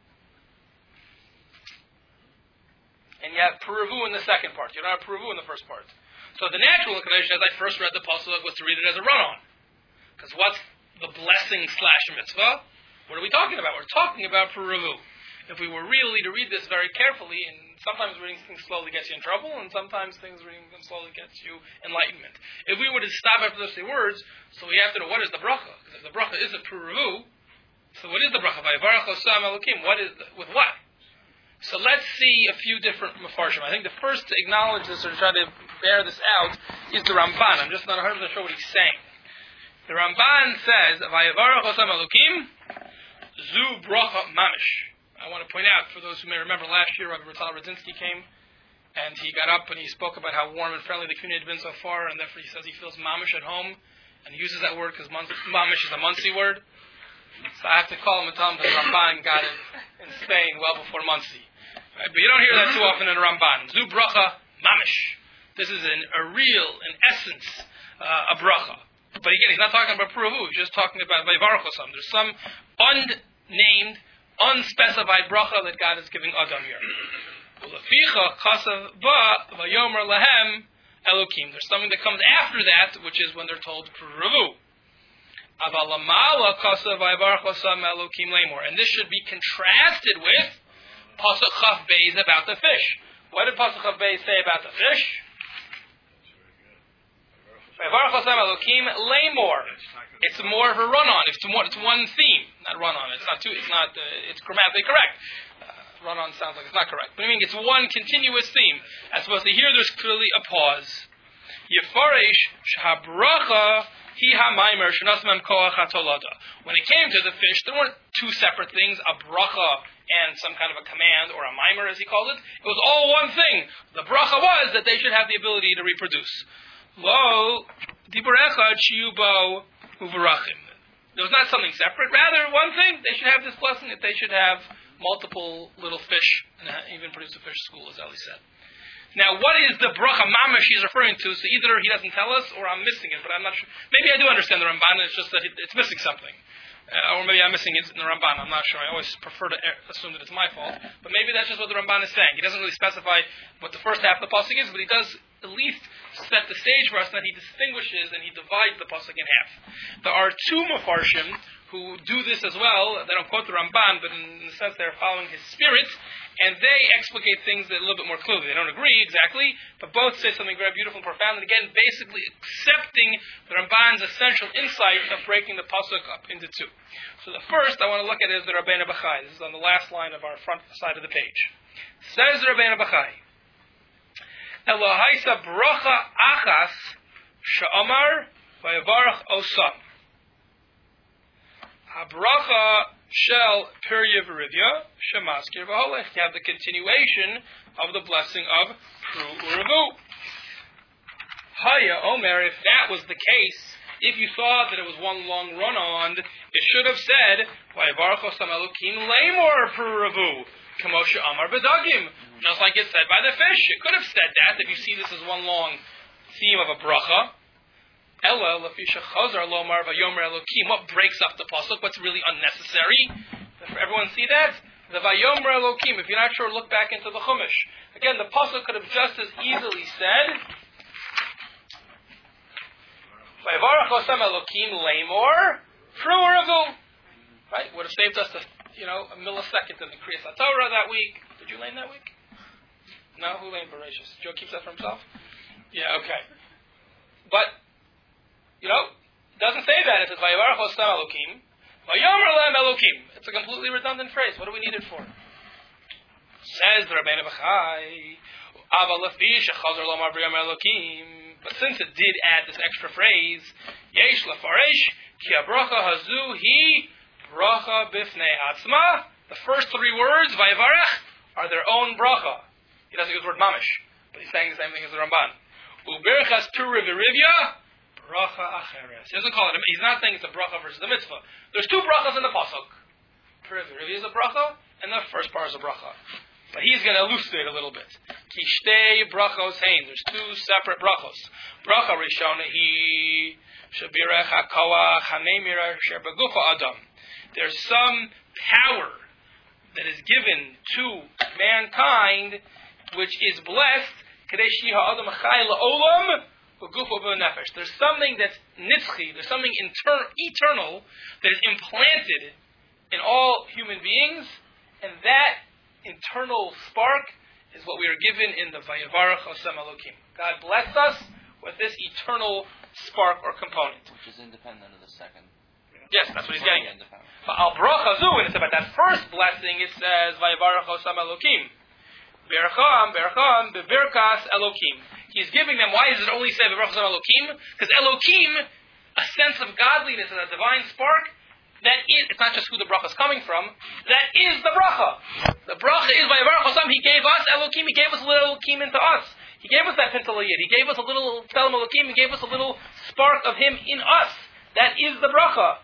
And you have Puravu in the second part. You don't have Puravu in the first part. So the natural inclination, as I first read the pasuk, was to read it as a run-on. Because what's the blessing / mitzvah? What are we talking about? We're talking about Puravu. If we were really to read this very carefully, and sometimes reading things slowly gets you in trouble, and sometimes reading them slowly gets you enlightenment. If we were to stop after those three words, so we have to know what is the bracha. Because if the bracha is a Puravu, so what is the bracha? Vayivarach Osam Elokim. What is with what? So let's see a few different mafarshim. I think the first to acknowledge this or to try to bear this out is the Ramban. I'm just not 100% sure what he's saying. The Ramban says, Vayivarach Osam Elokim, Zu Bracha Mamish. I want to point out, for those who may remember last year, Rabbi Bertal Radzinski came, and he got up and he spoke about how warm and friendly the community had been so far, and therefore he says he feels mamish at home, and he uses that word because mamish is a Muncie word. So I have to call him and tell him that the Ramban got it in Spain well before Muncie. Right? But you don't hear that too often in the Ramban. Zu bracha mamish. This is a real, in essence, a bracha. But again, he's not talking about Puravu. He's just talking about Vayivarach Osam. There's some unnamed, unspecified bracha that God is giving Adam here. There's something that comes after that, which is when they're told Puravu. And this should be contrasted with Pasuk Chaf Beis about the fish. What did Pasuk Chaf Beis say about the fish? It's more of a run-on. It's one theme, not run-on. It's grammatically correct. Run-on sounds like it's not correct. But I mean, it's one continuous theme. As opposed to here, there's clearly a pause. Yefarish shabracha hi ha-maimer shenasmem koach hatolada. When it came to the fish, there weren't two separate things, a bracha and some kind of a command, or a mimer as he called it. It was all one thing. The bracha was that they should have the ability to reproduce. Lo dibur echad shiyubo uvarachim. There was not something separate. Rather, one thing, they should have this blessing that they should have multiple little fish and even produce a fish school, as Ali said. Now, what is the bracha mamash he's referring to? So either he doesn't tell us, or I'm missing it, but I'm not sure. Maybe I do understand the Ramban, it's just that it's missing something. Or maybe I'm missing it in the Ramban, I'm not sure. I always prefer to assume that it's my fault. But maybe that's just what the Ramban is saying. He doesn't really specify what the first half of the pasuk is, but he does at least set the stage for us that he distinguishes and he divides the pasuk in half. There are two Mefarshim who do this as well. They don't quote the Ramban, but in the sense they're following his spirit, and they explicate things that a little bit more clearly. They don't agree exactly, but both say something very beautiful and profound, and again, basically accepting the Ramban's essential insight of breaking the pasuk up into two. So the first I want to look at is the Rabbeinu Bachai. This is on the last line of our front side of the page. Says the Rabbeinu Bachai, Elohaisa bracha achas sha'amar vayavarach osam. Habracha shel pirya v'rivya shemaskir v'holech. You have the continuation of the blessing of Pru Uravu. Haya Omer, if that was the case, if you thought that it was one long run-on, it should have said, Vayivarach Osam Elokim leimor Pru Uravu, Kamosha Amar B'dagim. Just like it said by the fish. It could have said that if you see this as one long theme of a bracha. Ella lafisha chazar lomar vayomer elokim. What breaks up the pasuk? What's really unnecessary? Does everyone see that? The vayomer elokim. If you're not sure, look back into the Chumash. Again, the pasuk could have just as easily said vayivarach osam elokim leimor Pru Uravu. Right? Would have saved us a millisecond in the Kriyas HaTorah that week. Did you lane that week? No? Who laned Bereshis? Joe keeps that for himself? Yeah, okay. But it doesn't say that. It says, Vayivarach Osam Elokim, Vayomer Lem Elokim. It's a completely redundant phrase. What do we need it for? Says the Rabbeinu Bachai, Ava Lafish Chazar Lomar Vayomer Elokim. But since it did add this extra phrase, Yesh Lafaresh, Ki HaBracha Hazu Hi Bracha Bifnei Atzma. The first three words, Vayivarach, are their own bracha. He doesn't use the word mamish, but he's saying the same thing as the Ramban. Uberchas Puru V'Rivya, bracha acheres. He doesn't call it. He's not saying it's a bracha versus the mitzvah. There's two brachas in the pasuk. Puru V'Rivya is a bracha, and the first part is a bracha. But he's going to elucidate a little bit. Kishtei brachos hein. There's two separate brachos. Bracha rishona hi Shabirach HaKoach HaMeimir Asher Begufa Adam. There's some power that is given to mankind, which is blessed. There's something that's nitzchi, there's something eternal that is implanted in all human beings, and that internal spark is what we are given in the Vayavarach Hashem Elokim. God blessed us with this eternal spark or component. Which is independent of the second. Yes, that's what he's getting at. But al bracha zu, when it's about that first blessing, it says Vayavarach Hashem Elokim. Beracham, beberkas Elokim. He's giving them. Why does it only say Vayavarach Hashem Elokim? Because Elokim, a sense of godliness and a divine spark, that is, it's not just who the bracha is coming from, that is the bracha. The bracha is Vayavarach Hashem. He gave us Elokim. He gave us a little Elokim into us. He gave us that Pintalayid. He gave us a little Tzelem Elokim. He gave us a little spark of Him in us. That is the bracha.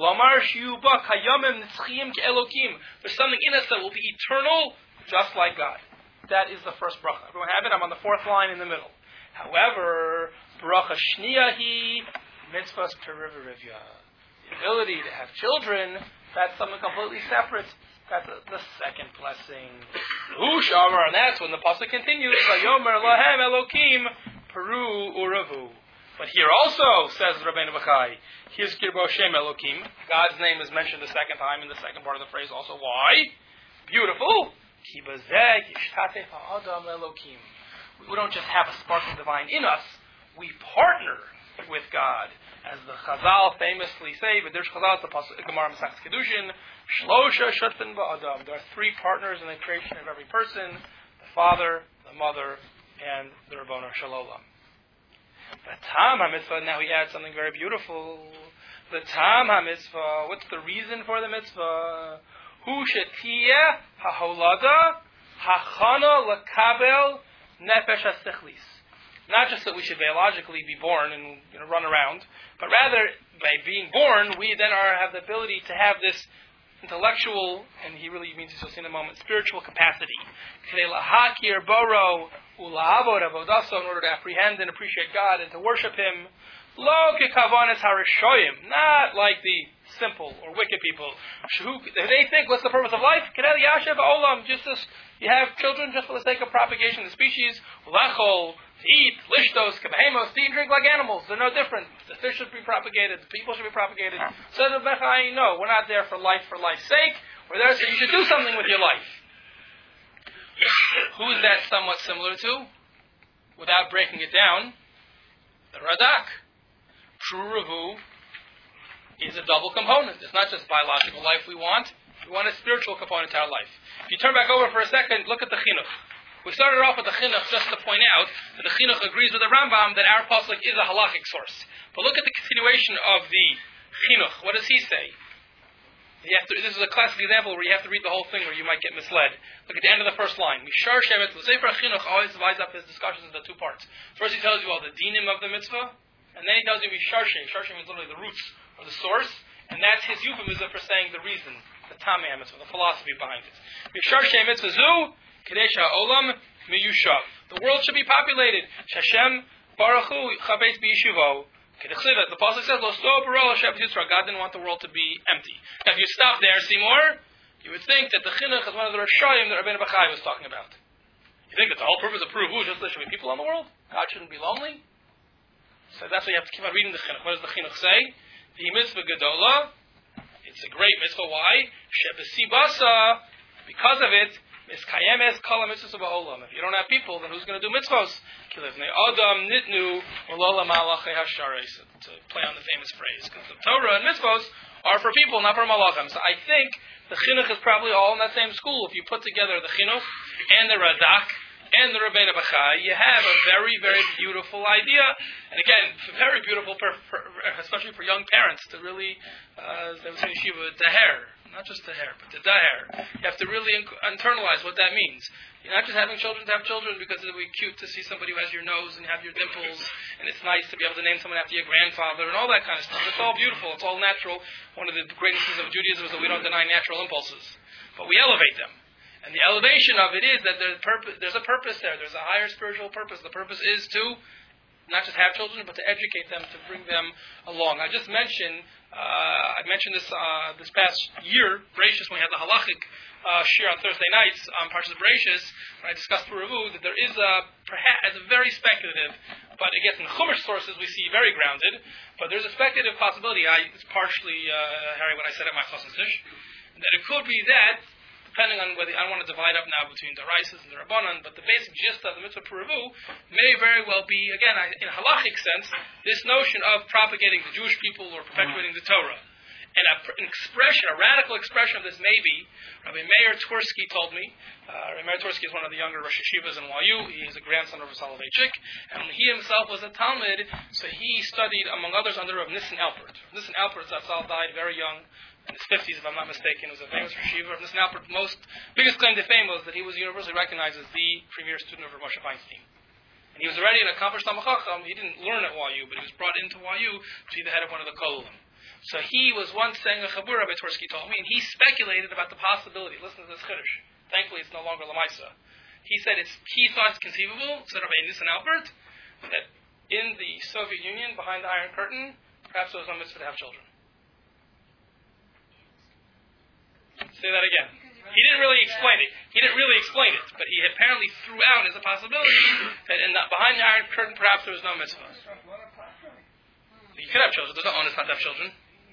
There's something in us that will be eternal, just like God. That is the first bracha. Everyone have it? I'm on the fourth line in the middle. However, bracha shniyahi mitzvahs perivirivya. The ability to have children, that's something completely separate. That's the second blessing. And that's when the pasuk continues. Vayomer lahem Elokim peru uravu. But here also, says Rabbeinu Bachai, Hizkir Bo Shem Elokim. God's name is mentioned the second time in the second part of the phrase also. Why? Beautiful. Ki bazeh yishtatef ha'adam Elokim. We don't just have a spark of divine in us, we partner with God. As the Chazal famously say, but there's Chazal, the Gemara Masechtas Kedushin, Shlosha Shutfin Ba'adam. There are three partners in the creation of every person, the father, the mother, and the Rabbanu Shalom. The Tam HaMitzvah, now he adds something very beautiful. The Tam HaMitzvah, what's the reason for the mitzvah? Hu shetiyeh ha'holada hachana lekabel nefesh ha'sechlis. Not just that we should biologically be born and run around, but rather, by being born, we then have the ability to have this intellectual, and he really means this, you'll see in a moment, spiritual capacity. In order to apprehend and appreciate God and to worship Him. Not like the simple or wicked people. They think, what's the purpose of life? Just as you have children just for the sake of propagation of the species. To eat, lishtos, kabehemos, to eat and drink like animals. They're no different. The fish should be propagated. The people should be propagated. So no, we're not there for life's sake. We're there so you should do something with your life. Who is that somewhat similar to? Without breaking it down, the Radak. True Ravu is a double component. It's not just biological life we want. We want a spiritual component to our life. If you turn back over for a second, look at the Chinuch. We started off with the Chinuch just to point out that the Chinuch agrees with the Rambam that our pasuk is a halachic source. But look at the continuation of the Chinuch. What does he say? This is a classic example where you have to read the whole thing or you might get misled. Look at the end of the first line. Mishar Shemet, the Sefer Chinuch always divides up his discussions into two parts. First he tells you all the dinim of the mitzvah, and then he tells you Mishar Shemet. Mishar Shemet is literally the roots or the source, and that's his euphemism for saying the reason, the tamei mitzvah, the philosophy behind it. Mishar Shemet zu Kadesha Olam Miyushav. The world should be populated. Shashem Baruch Hu Chavetz B'Yishuvo. The pasuk says, God didn't want the world to be empty. Now, if you stop there, Seymour, you would think that the Chinuch is one of the Rishayim that Rabbeinu Bachai was talking about. You think that the whole purpose of Puruhu is just that there should be people on the world? God shouldn't be lonely? So that's why you have to keep on reading the Chinuch. What does the Chinuch say? The mitzvah gedola. It's a great mitzvah. Why? Shebesibasa. Because of it, miskayemes kala mitzvahs ba'olam. If you don't have people, then who's going to do mitzvahs? Kilevnei adam nitnu ulola malachei hasharis. To play on the famous phrase, because the Torah and mitzvahs are for people, not for malachim. So I think the Chinuch is probably all in that same school. If you put together the Chinuch and the Radak and the Rabbeinu Bachai, you have a very, very beautiful idea. And again, very beautiful, especially for young parents, to really, they would say yeshiva, daher. Not just the hair, but the daher. You have to really internalize what that means. You're not just having children to have children because it would be cute to see somebody who has your nose and have your dimples, and it's nice to be able to name someone after your grandfather and all that kind of stuff. It's all beautiful. It's all natural. One of the greatnesses of Judaism is that we don't deny natural impulses, but we elevate them. And the elevation of it is that there's a purpose there. There's a higher spiritual purpose. The purpose is to not just have children, but to educate them, to bring them along. I just mentioned, I mentioned this past year, Bereshis, when we had the halachic shir on Thursday nights on Parshas Bereshis, when I discussed Puravu, that there is perhaps a very speculative, but again, in Chumash sources we see very grounded, but there's a speculative possibility. It's partially, Harry, what I said at my Chosn Sish, that it could be that, depending on whether, I don't want to divide up now between the Raisis and the Rabbanan, but the basic gist of the mitzvah Puravu may very well be, again, in a halachic sense, this notion of propagating the Jewish people or perpetuating the Torah. And an expression, a radical expression of this may be, Rabbi Meir Tversky told me, Rabbi Meir Tversky is one of the younger Rosh Yeshivas in YU, he is a grandson of Soloveitchik, and he himself was a Talmud, so he studied, among others, under Rav Nissen Alpert. Nissen Alpert, Zatzal, died very young, in his 50s, if I'm not mistaken. He was a famous yeshiva. Nissen Alpert's biggest claim to fame was that he was universally recognized as the premier student of Rav Moshe Feinstein. And he was already an accomplished Talmid Chacham. He didn't learn at YU, but he was brought into YU to be the head of one of the Kollel. So he was once saying a chabur, Rabbi Tversky told me, and he speculated about the possibility. Listen to this chiddush. Thankfully, it's no longer Lamaisa. He said he thought it's conceivable, said Rabbi Nissen Alpert, that in the Soviet Union, behind the Iron Curtain, perhaps there was no mitzvah to have children. Say that again. He didn't really explain it. But he apparently threw out as a possibility that behind the Iron Curtain, perhaps there was no mitzvah. You could have children. There's no onus not to have children.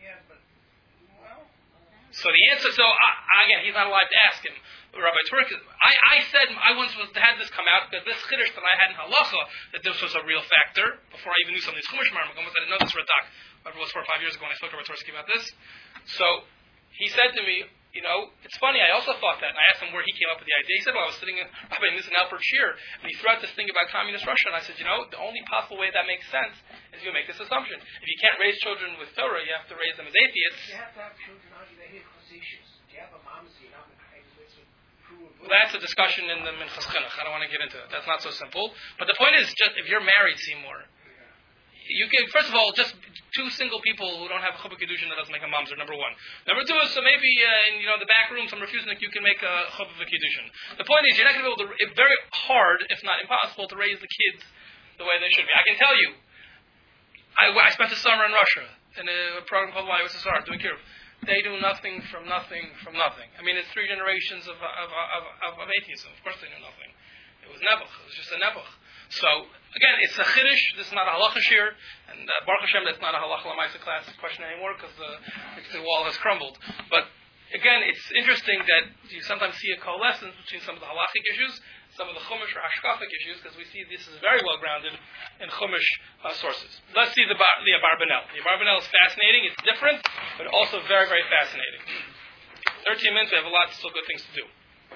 So the answer, again, he's not allowed to ask him. Rabbi Tversky, I said, I once had this come out, because this chiddush that I had in halacha, that this was a real factor, before I even knew some of these chumash marmuk, I didn't know this radak. It was 4 or 5 years ago when I spoke to Rabbi Tversky about this. So he said to me, it's funny, I also thought that, and I asked him where he came up with the idea. He said, I was sitting in Rabbi Nissen Alpert shir, and he threw out this thing about communist Russia, and I said, the only possible way that makes sense is you make this assumption. If you can't raise children with Torah, you have to raise them as atheists. You have to have children out of the chosicious. Do you have a mamzer, you're not Well, that's a discussion in the Minchas Chinuch. I don't want to get into it. That's not so simple. But the point is, just if you're married, Seymour, you can, first of all, just two single people who don't have a chuppah kedushin that doesn't make a mamzer, number one. Number two is, so maybe in the back room, some refusnik, you can make a chuppah kedushin. The point is, you're not going to be able to, it's very hard, if not impossible, to raise the kids the way they should be. I can tell you, I spent the summer in Russia in a program called YSSR, doing kiruv. They do nothing from nothing. I mean, it's 3 generations of atheism. Of course they knew nothing. It was nebuch. It was just a nebuch. So, again, it's a chiddush. This is not a halacha shir. And Baruch Hashem, that's not a halacha l'maisa class question anymore because the wall has crumbled. But, again, it's interesting that you sometimes see a coalescence between some of the halachic issues, some of the chumash or hashkafic issues, because we see this is very well grounded in chumash sources. Let's see the Abarbanel. The Abarbanel is fascinating. It's different, but also very, very fascinating. 13 minutes, we have a lot of still good things to do.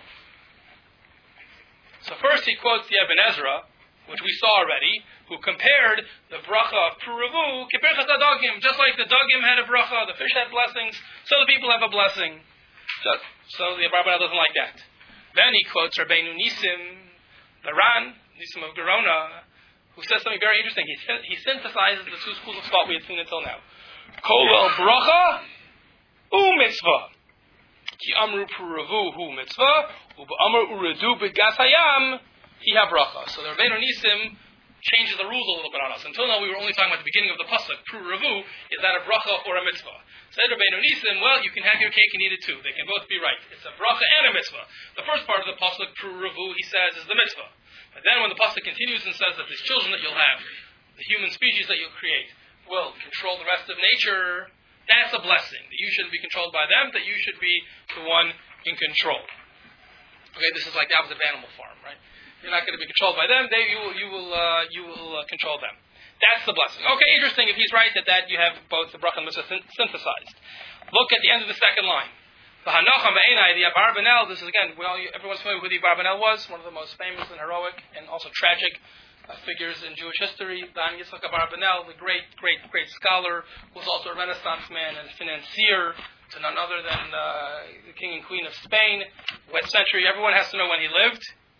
So first he quotes the Ibn Ezra, which we saw already, who compared the bracha of Puravu, Kiperchas HaDagim, just like the Dagim had a bracha, the fish had blessings, so the people have a blessing. So the Abarbanel doesn't like that. Then he quotes Rabbeinu Nisim, the Ran, Nisim of Gerona, who says something very interesting. He synthesizes the 2 schools of thought we had seen until now. Kol el bracha mitzvah. Ki amru puravu hu mitzvah, u'ba'amru uredu b'gas hayam hi ha-bracha. So the Rabbeinu Nisim changes the rules a little bit on us. Until now we were only talking about the beginning of the pasuk. Puravu, is that a bracha or a mitzvah? Said Rabbeinu Nisim, well, you can have your cake and eat it too. They can both be right. It's a bracha and a mitzvah. The first part of the pasuk, Puravu, he says, is the mitzvah. But then when the pasuk continues and says that these children that you'll have, the human species that you'll create, will control the rest of nature, that's a blessing. That you shouldn't be controlled by them, that you should be the one in control. Okay, this is like the opposite of Animal Farm, right? You're not going to be controlled by them, you will control them. That's the blessing. Okay, interesting if he's right that you have both the bracha and mitzvah synthesized. Look at the end of the second line. The Hanocha Me'enai, the Abarbanel, this is again, everyone's familiar with who the Abarbanel was, one of the most famous and heroic and also tragic figures in Jewish history. Dan Yitzchak Abarbanel, the great scholar, who was also a Renaissance man and financier to none other than the King and Queen of Spain. What century? Everyone has to know when he lived.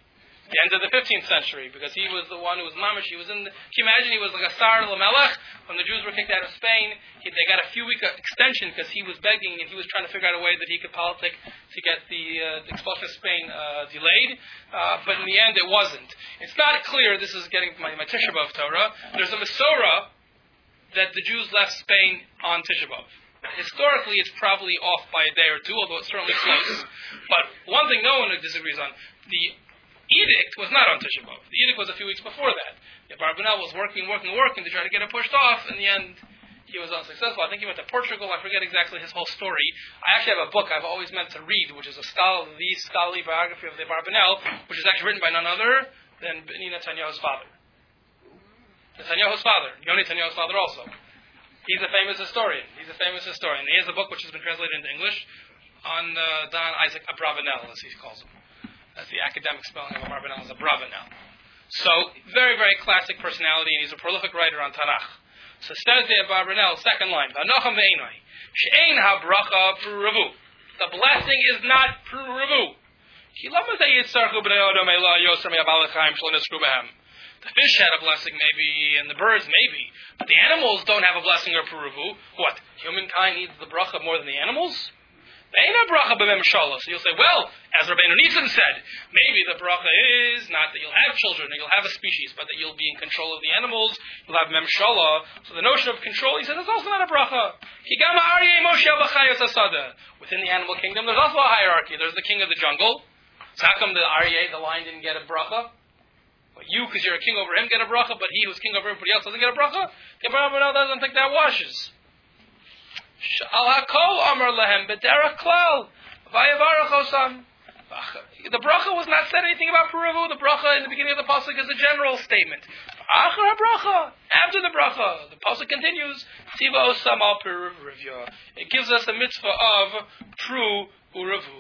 the end of the 15th century, because he was the one who was mamish. He was in. Can you imagine? He was like a Sar Lamelech when the Jews were kicked out of Spain. They got a few week extension because he was begging and he was trying to figure out a way that he could politic to get the expulsion of Spain delayed. But in the end, it wasn't. It's not clear. This is getting my Tisha B'Av Torah. There's a Masorah that the Jews left Spain on Tisha B'Av. Historically, it's probably off by a day or two, although it's certainly close. But one thing no one disagrees on: the edict was not on Tisha B'Av. The edict was a few weeks before that. Abarbanel was working to try to get it pushed off. In the end, he was unsuccessful. I think he went to Portugal. I forget exactly his whole story. I actually have a book I've always meant to read, which is the scholarly biography of the Abarbanel, which is actually written by none other than Benny Netanyahu's father. Netanyahu's father. Yoni Netanyahu's father also. He's a famous historian. He has a book which has been translated into English on Don Isaac Abravanel, as he calls him. That's the academic spelling of Abravanel, is Abravanel. So, very, very classic personality, and he's a prolific writer on Tanakh. So, says the Abravanel, second line, V'anocham ve'enoi, she'ein ha'bracha p'ruvu. The blessing is not p'ruvu. Ki lama ze yitzarchu b'nei odom ela yoser me'abalachayim shlo nisru behem. The fish had a blessing, maybe, and the birds, maybe. But the animals don't have a blessing or p'ruvu. What? Humankind needs the bracha more than the animals? So you'll say, well, as Rabbeinu Nissen said, maybe the bracha is not that you'll have children or you'll have a species, but that you'll be in control of the animals, you'll have memshala. So the notion of control, he said, is also not a bracha. Within the animal kingdom, there's also a hierarchy. There's the king of the jungle. So how come the Aryeh, the lion, didn't get a bracha? Well, you, because you're a king over him, get a bracha, but he who's king over everybody else doesn't get a bracha? The Abravanel doesn't think that washes. The bracha was not said anything about Peruvu. The bracha in the beginning of the pasuk is a general statement. After the bracha, the pasuk continues. It gives us the mitzvah of Pru Urevu.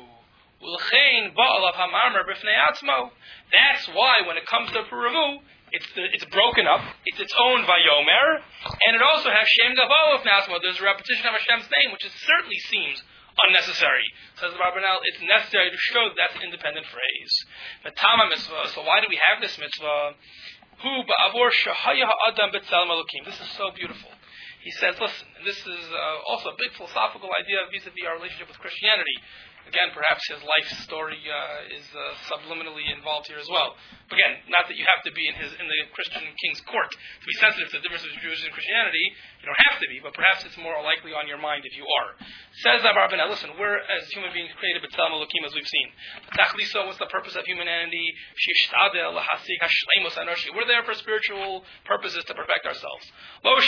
That's why when it comes to Peruvu, it's broken up. It's its own Vayomer, and it also has Shem Gavol of Nasmo. There's a repetition of Hashem's name, which certainly seems unnecessary. Says the Abarbanel, it's necessary to show that that's an independent phrase. The Tama mitzvah. So why do we have this mitzvah? Hu ba'avor shahaya ha'adam b'tzelem Elokim. This is so beautiful. He says, listen, and this is also a big philosophical idea vis-a-vis our relationship with Christianity. Again, perhaps his life story is subliminally involved here as well. Again, not that you have to be in the Christian king's court to be sensitive to the difference between Jewish and Christianity. You don't have to be, but perhaps it's more likely on your mind if you are. Says Abarbanel, listen, we're as human beings created b'tzelem Elokim, as we've seen. So what's the purpose of humanity? We're there for spiritual purposes to perfect ourselves. We're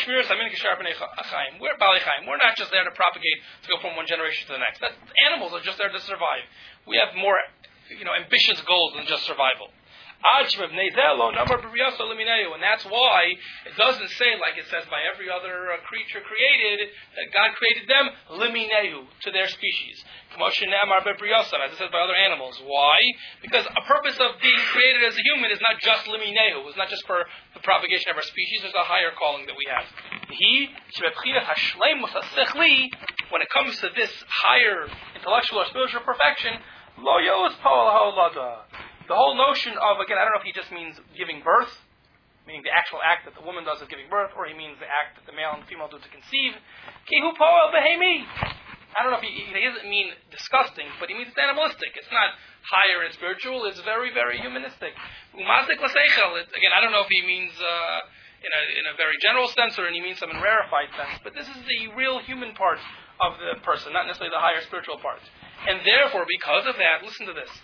not just there to propagate, to go from one generation to the next. Animals are just there to survive. We have more, ambitious goals than just survival. And that's why it doesn't say, like it says by every other creature created, that God created them liminehu, to their species. As it says by other animals. Why? Because a purpose of being created as a human is not just liminehu. It's not just for the propagation of our species. There's a higher calling that we have. When it comes to this higher intellectual or spiritual perfection, the whole notion of, again, I don't know if he just means giving birth, meaning the actual act that the woman does of giving birth, or he means the act that the male and the female do to conceive. I don't know if he doesn't mean disgusting, but he means it's animalistic. It's not higher and spiritual. It's very, very humanistic. Again, I don't know if he means in a very general sense or he means some in rarefied sense, but this is the real human part of the person, not necessarily the higher spiritual part. And therefore, because of that, listen to this.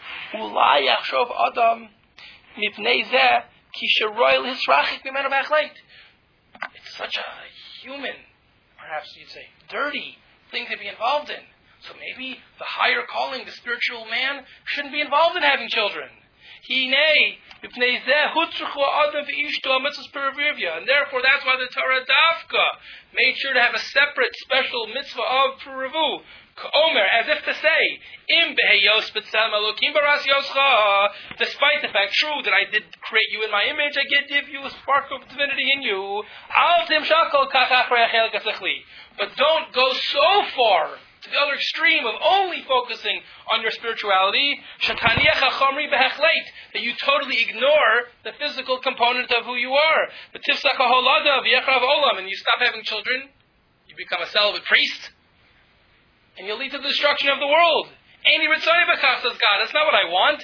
It's such a human, perhaps you'd say, dirty thing to be involved in. So maybe the higher calling, the spiritual man, shouldn't be involved in having children. And therefore, that's why the Torah Dafka made sure to have a separate, special mitzvah of Peruvu. As if to say, despite the fact, true, that I did create you in my image, I did give you a spark of divinity in you. But don't go so far to the other extreme of only focusing on your spirituality, that you totally ignore the physical component of who you are. And you stop having children, you become a celibate priest, and you'll lead to the destruction of the world. Eini ritzoni b'kach, says God. That's not what I want.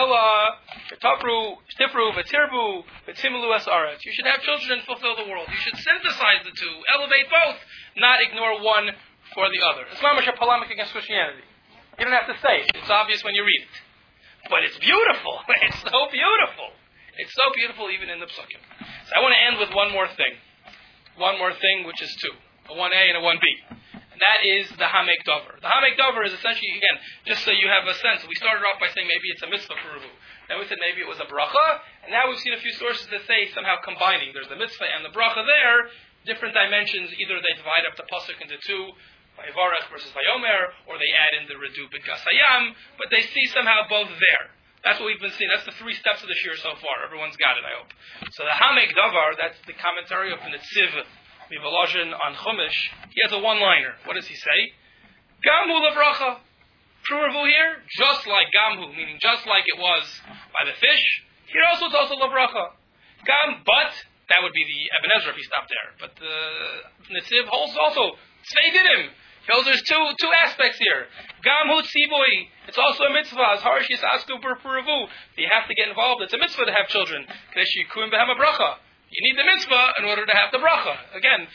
You should have children and fulfill the world. You should synthesize the two, elevate both, not ignore one for the other. It's not much a polemic against Christianity. You don't have to say it. It's obvious when you read it. But it's beautiful. It's so beautiful. It's so beautiful even in the psukim. So I want to end with one more thing. One more thing, which is two. A 1A and a 1B. That is the Hamek Dover. The Hamek Dover is essentially, again, just so you have a sense, we started off by saying maybe it's a mitzvah for Ruvu. Then we said maybe it was a bracha, and now we've seen a few sources that say somehow combining. There's the mitzvah and the bracha there, different dimensions. Either they divide up the pasuk into two, Vayivarech versus Vayomer, or they add in the Redu B'Gas Hayam, but they see somehow both there. That's what we've been seeing. That's the three steps of the shir so far. Everyone's got it, I hope. So the Hamek Dover, that's the commentary of the Netziv Mivolozhin on Chumash, he has a one-liner. What does he say? Gamhu levracha. True Revu here, just like Gamhu, meaning just like it was by the fish, here also it's also levracha. Gam, but, that would be the Eben Ezra if he stopped there. But the Netziv holds also, Tzvei Didim. He holds there's two aspects here. Gamhu tzibui, it's also a mitzvah, as harish yisasku Revu. You have to get involved, it's a mitzvah to have children. Kadesh yikuim behem bracha. You need the mitzvah in order to have the bracha. Again,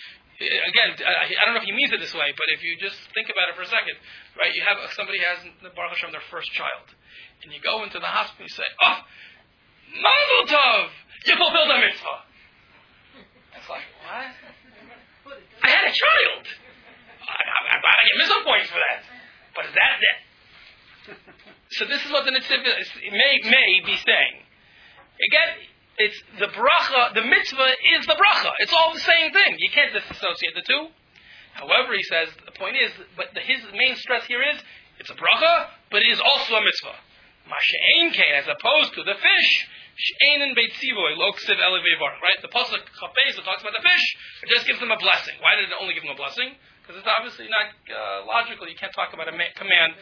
I don't know if he means it this way, but if you just think about it for a second, right? You have somebody has the Baruch Hashem their first child, and you go into the hospital and you say, "Oh, Mazel Tov, you fulfilled the mitzvah." It's like, what? I had a child. I get mitzvah points for that. But is that it? So this is what the Netziv may be saying. Again. It's the bracha, the mitzvah is the bracha. It's all the same thing. You can't disassociate the two. However, he says, the point is, but his main stress here is, it's a bracha, but it is also a mitzvah. Masha'ein kain, as opposed to the fish, she'einin beitzivoy, loksiv elevevar, right? The pasuk chapez that talks about the fish, it just gives them a blessing. Why did it only give them a blessing? Because it's obviously not logical. You can't talk about a command.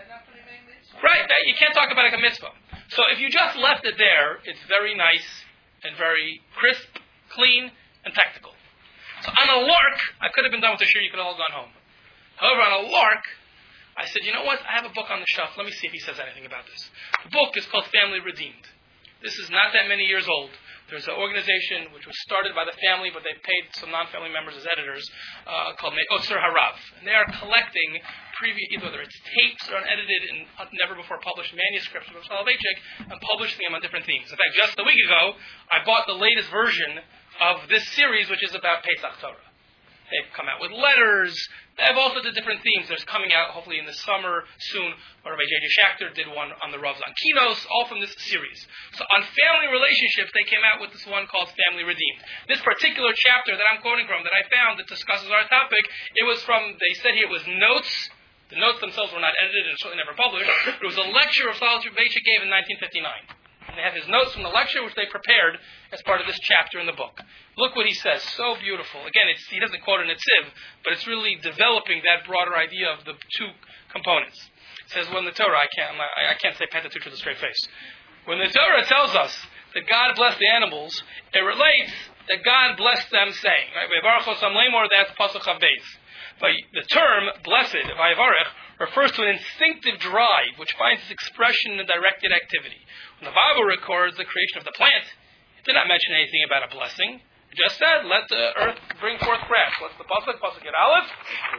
Right, you can't talk about a mitzvah. So if you just left it there, it's very nice and very crisp, clean, and technical. So on a lark, I could have been done with the shir, you could have all gone home. However, on a lark, I said, you know what, I have a book on the shelf, let me see if he says anything about this. The book is called Family Redeemed. This is not that many years old. There's an organization which was started by the family, but they paid some non-family members as editors, called Me'otzer Harav. And they are collecting whether it's tapes or unedited and never-before-published manuscripts from Soloveitchik and publishing them on different themes. In fact, just a week ago, I bought the latest version of this series, which is about Pesach Torah. They've come out with letters. They have all sorts of different themes. There's coming out, hopefully, in the summer soon. Rabbi J.J. Schachter did one on the Ravs on Kinos, all from this series. So on family relationships, they came out with this one called Family Redeemed. This particular chapter that I'm quoting from, that I found that discusses our topic, it was from, they said here, it was notes. The notes themselves were not edited and certainly never published. It was a lecture of Soloveitchik gave in 1959. And they have his notes from the lecture, which they prepared as part of this chapter in the book. Look what he says. So beautiful. Again, he doesn't quote a Netziv, but it's really developing that broader idea of the two components. It says, when the Torah, I can't say Pentateuch with a straight face. When the Torah tells us that God blessed the animals, it relates that God blessed them saying, right? That's Pasuk Chav Beis. But the term, blessed, Vayivarech, refers to an instinctive drive which finds its expression in a directed activity. When the Bible records the creation of the plant, it did not mention anything about a blessing. It just said, let the earth bring forth grass. What's the pasuk? Pasuk at Aleph?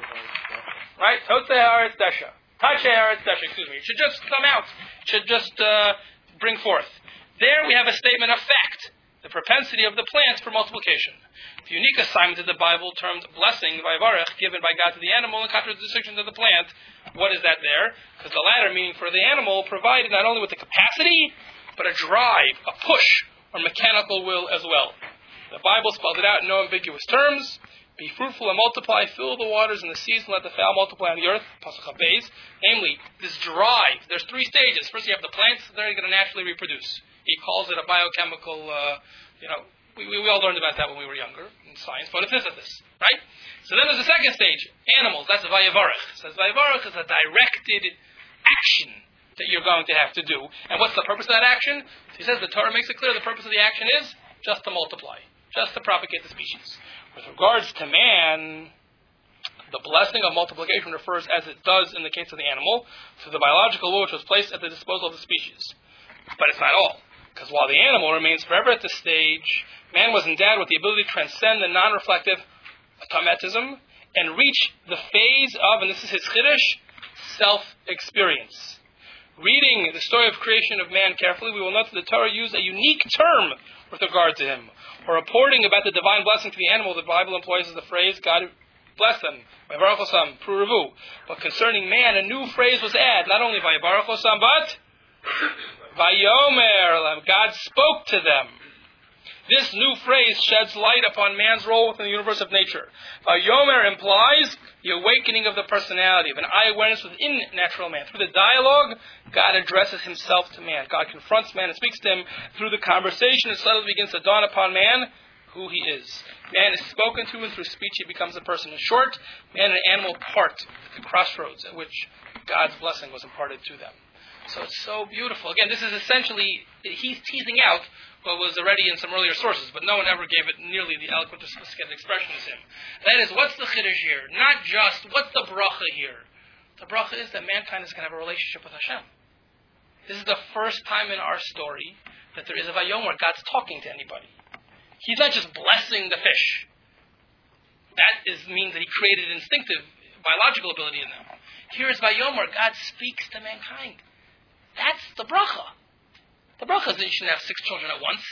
Right? Totzei haaretz desha. Tachei haaretz desha, excuse me. It should just come out. It should just bring forth. There we have a statement of fact. The propensity of the plants for multiplication. The unique assignment of the Bible termed blessing, Vayivarech, given by God to the animal in contradistinction to the plant. What is that there? Because the latter, meaning for the animal, provided not only with the capacity, but a drive, a push, or mechanical will as well. The Bible spells it out in no ambiguous terms. Be fruitful and multiply, fill the waters and the seas, and let the fowl multiply on the earth. Pasuk Beis. Namely, this drive. There's three stages. First, you have the plants; they're going to naturally reproduce. He calls it a biochemical, We all learned about that when we were younger in science, photosynthesis, right? So then there's the second stage, animals. That's a vayavarach. It says vayavarach is a directed action that you're going to have to do. And what's the purpose of that action? So he says the Torah makes it clear the purpose of the action is just to multiply, just to propagate the species. With regards to man, the blessing of multiplication refers, as it does in the case of the animal, to the biological will which was placed at the disposal of the species. But it's not all. Because while the animal remains forever at this stage, man was endowed with the ability to transcend the non-reflective automatism and reach the phase of, and this is his chiddush, self-experience. Reading the story of creation of man carefully, we will note that the Torah used a unique term with regard to him. For reporting about the divine blessing to the animal, the Bible employs the phrase, God bless them, Vayivarach osam, Pruruvu. But concerning man, a new phrase was added, not only Vayivarach osam, but Vayomer, God spoke to them. This new phrase sheds light upon man's role within the universe of nature. Vayomer implies the awakening of the personality, of an eye-awareness within natural man. Through the dialogue, God addresses himself to man. God confronts man and speaks to him. Through the conversation, it suddenly begins to dawn upon man who he is. Man is spoken to, and through speech he becomes a person. In short, man and animal part at the crossroads at which God's blessing was imparted to them. So it's so beautiful. Again, this is essentially, he's teasing out what was already in some earlier sources, but no one ever gave it nearly the eloquent or sophisticated expression as him. That is, what's the chiddush here? Not just, what's the bracha here? The bracha is that mankind is going to have a relationship with Hashem. This is the first time in our story that there is a vayom where God's talking to anybody. He's not just blessing the fish. That means that he created instinctive, biological ability in them. Here is vayom where God speaks to mankind. That's the bracha. The bracha is that you shouldn't have 6 children at once.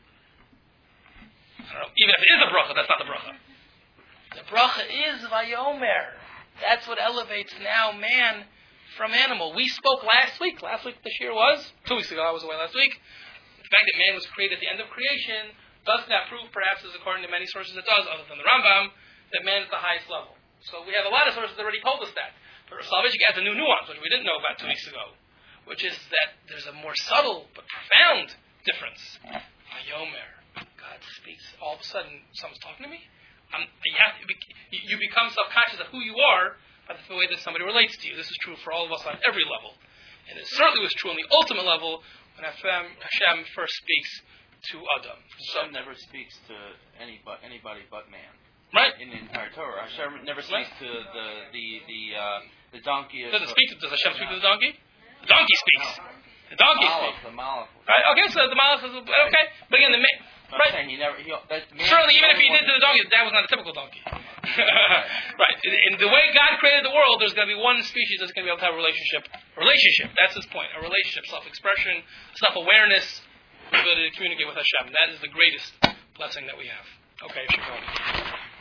I don't know. Even if it is a bracha, that's not the bracha. The bracha is vayomer. That's what elevates now man from animal. We spoke last week. Last week the shir was. 2 weeks ago I was away last week. The fact that man was created at the end of creation does not prove, perhaps as according to many sources it does, other than the Rambam, that man is the highest level. So we have a lot of sources that already told us that. But Soloveitchik adds a new nuance, which we didn't know about 2 weeks ago, which is that there's a more subtle but profound difference. Vayomer, God speaks. All of a sudden, someone's talking to me? You become self-conscious of who you are by the way that somebody relates to you. This is true for all of us on every level. And it certainly was true on the ultimate level when Hashem first speaks to Adam. Hashem never speaks to anybody but man. Right. In the entire Torah, Hashem never speaks to the donkey. Does Hashem speak to the donkey? The donkey speaks. No. The donkey speaks. The malach. Right. Okay. So the malach is okay. But again, right. Certainly, even if he did to the donkey, that was not a typical donkey. Right. In the way God created the world, there's going to be one species that's going to be able to have a relationship. That's his point. A relationship, self-expression, self-awareness, ability to communicate with Hashem. That is the greatest blessing that we have. Okay, Shabbat.